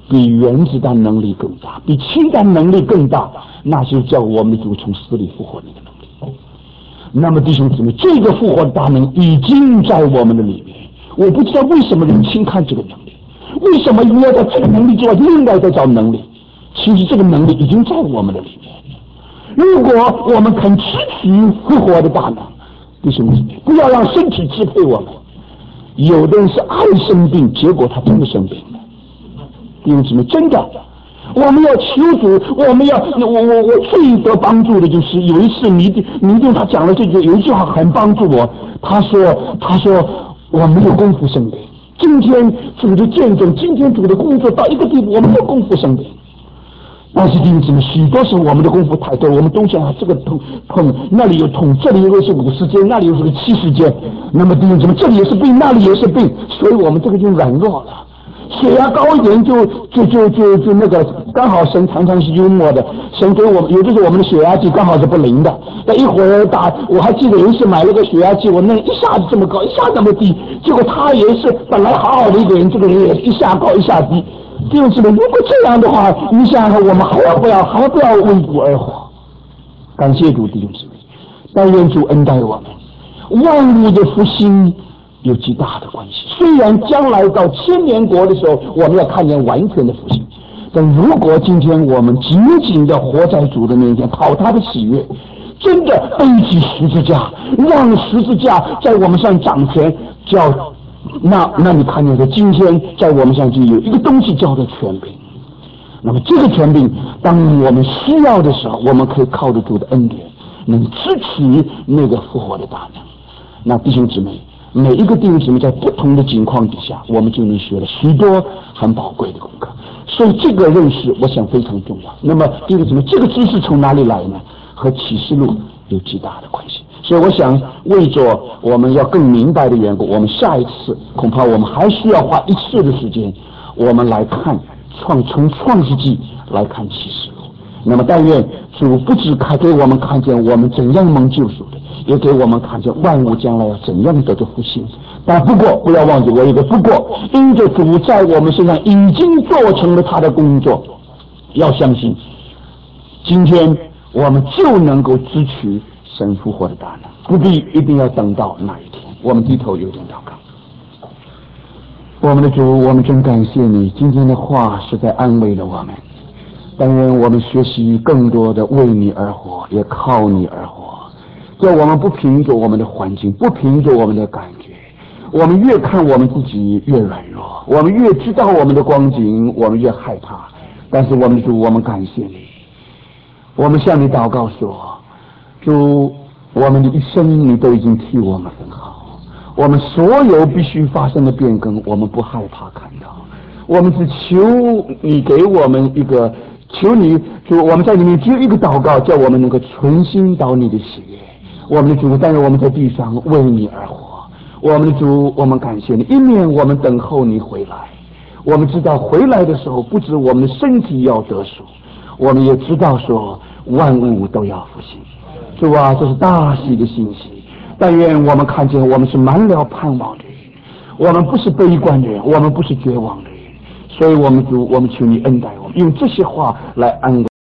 比原子弹能力更大，比氢弹能力更大，那就叫我们的主从死里复活那个能力。那么弟兄姊妹，这个复活的大能已经在我们的里面。我不知道为什么人轻看这个能力，为什么你要在这个能力之外另外再找能力？其实这个能力已经在我们的里面。如果我们肯支取复活的大能，弟兄姊妹，不要让身体支配我们。有的人是爱生病，结果他真的生病了。弟兄姊妹，真的，我们要求主，我们要我最得帮助的就是有一次迷弟他讲了这句，有一句话很帮助我。他说我没有功夫生病。今天主的见证，今天主的工作到一个地步，我们没有功夫生病。但是弟兄姊妹，许多时候我们的功夫太多，我们东西这个痛，那里有痛，这里又是50间，那里又是个70间。那么弟兄姊妹，这里也是病，那里也是病，所以我们这个就软弱了。血压高一点就那个，刚好神常常是幽默的，神给我们有的时候我们的血压计刚好是不灵的，那一会儿我还记得有一次买了个血压计，我弄一下子这么高，一下子这么低，结果他也是本来好好的一个人，这个人也一下高一下低。弟兄姊妹，如果这样的话，你想想看，我们还要不要为主而活？感谢主，弟兄姊妹，但愿主恩待我们，万物的复兴有极大的关系。虽然将来到千年国的时候，我们要看见完全的复兴，但如果今天我们紧紧的活在主的面前，讨他的喜悦，真的背起十字架，让十字架在我们上掌权，叫那你看见的，今天在我们上就有一个东西叫做权柄。那么这个权柄，当我们需要的时候，我们可以靠着主的恩典，能支取那个复活的大能。那弟兄姊妹，每一个弟兄姊妹在不同的境况底下，我们就能学了许多很宝贵的功课。所以这个认识，我想非常重要。那么弟兄姊妹，这个知识从哪里来呢？和启示录有极大的关系。所以我想，为着我们要更明白的缘故，我们下一次恐怕我们还需要花一次的时间，我们来看从创世纪来看启示录。那么但愿主不只给我们看见我们怎样蒙救赎的，也给我们看见万物将来要怎样得到复兴。但不过不要忘记，我有个不过，因着主在我们身上已经做成了他的工作，要相信今天我们就能够支取神复活的大能，不必一定要等到那一天。我们低头有点祷告。我们的主，我们真感谢你，今天的话是在安慰了我们。但愿我们学习更多的为你而活，也靠你而活。叫我们不凭着我们的环境，不凭着我们的感觉，我们越看我们自己越软弱，我们越知道我们的光景，我们越害怕。但是我们的主，我们感谢你，我们向你祷告说，主，我们的一生你都已经替我们很好，我们所有必须发生的变更，我们不害怕看到，我们只求你给我们一个，求你主，我们在里面只有一个祷告，叫我们能够存心讨你的喜悦。我们的主，但是我们在地上为你而活。我们的主，我们感谢你，一面我们等候你回来，我们知道回来的时候不止我们的身体要得赎，我们也知道说万物都要复兴。主啊，这是大喜的信息。但愿我们看见我们是满了盼望的人，我们不是悲观的人，我们不是绝望的人。所以我们主，我们求你恩待我们，用这些话来安慰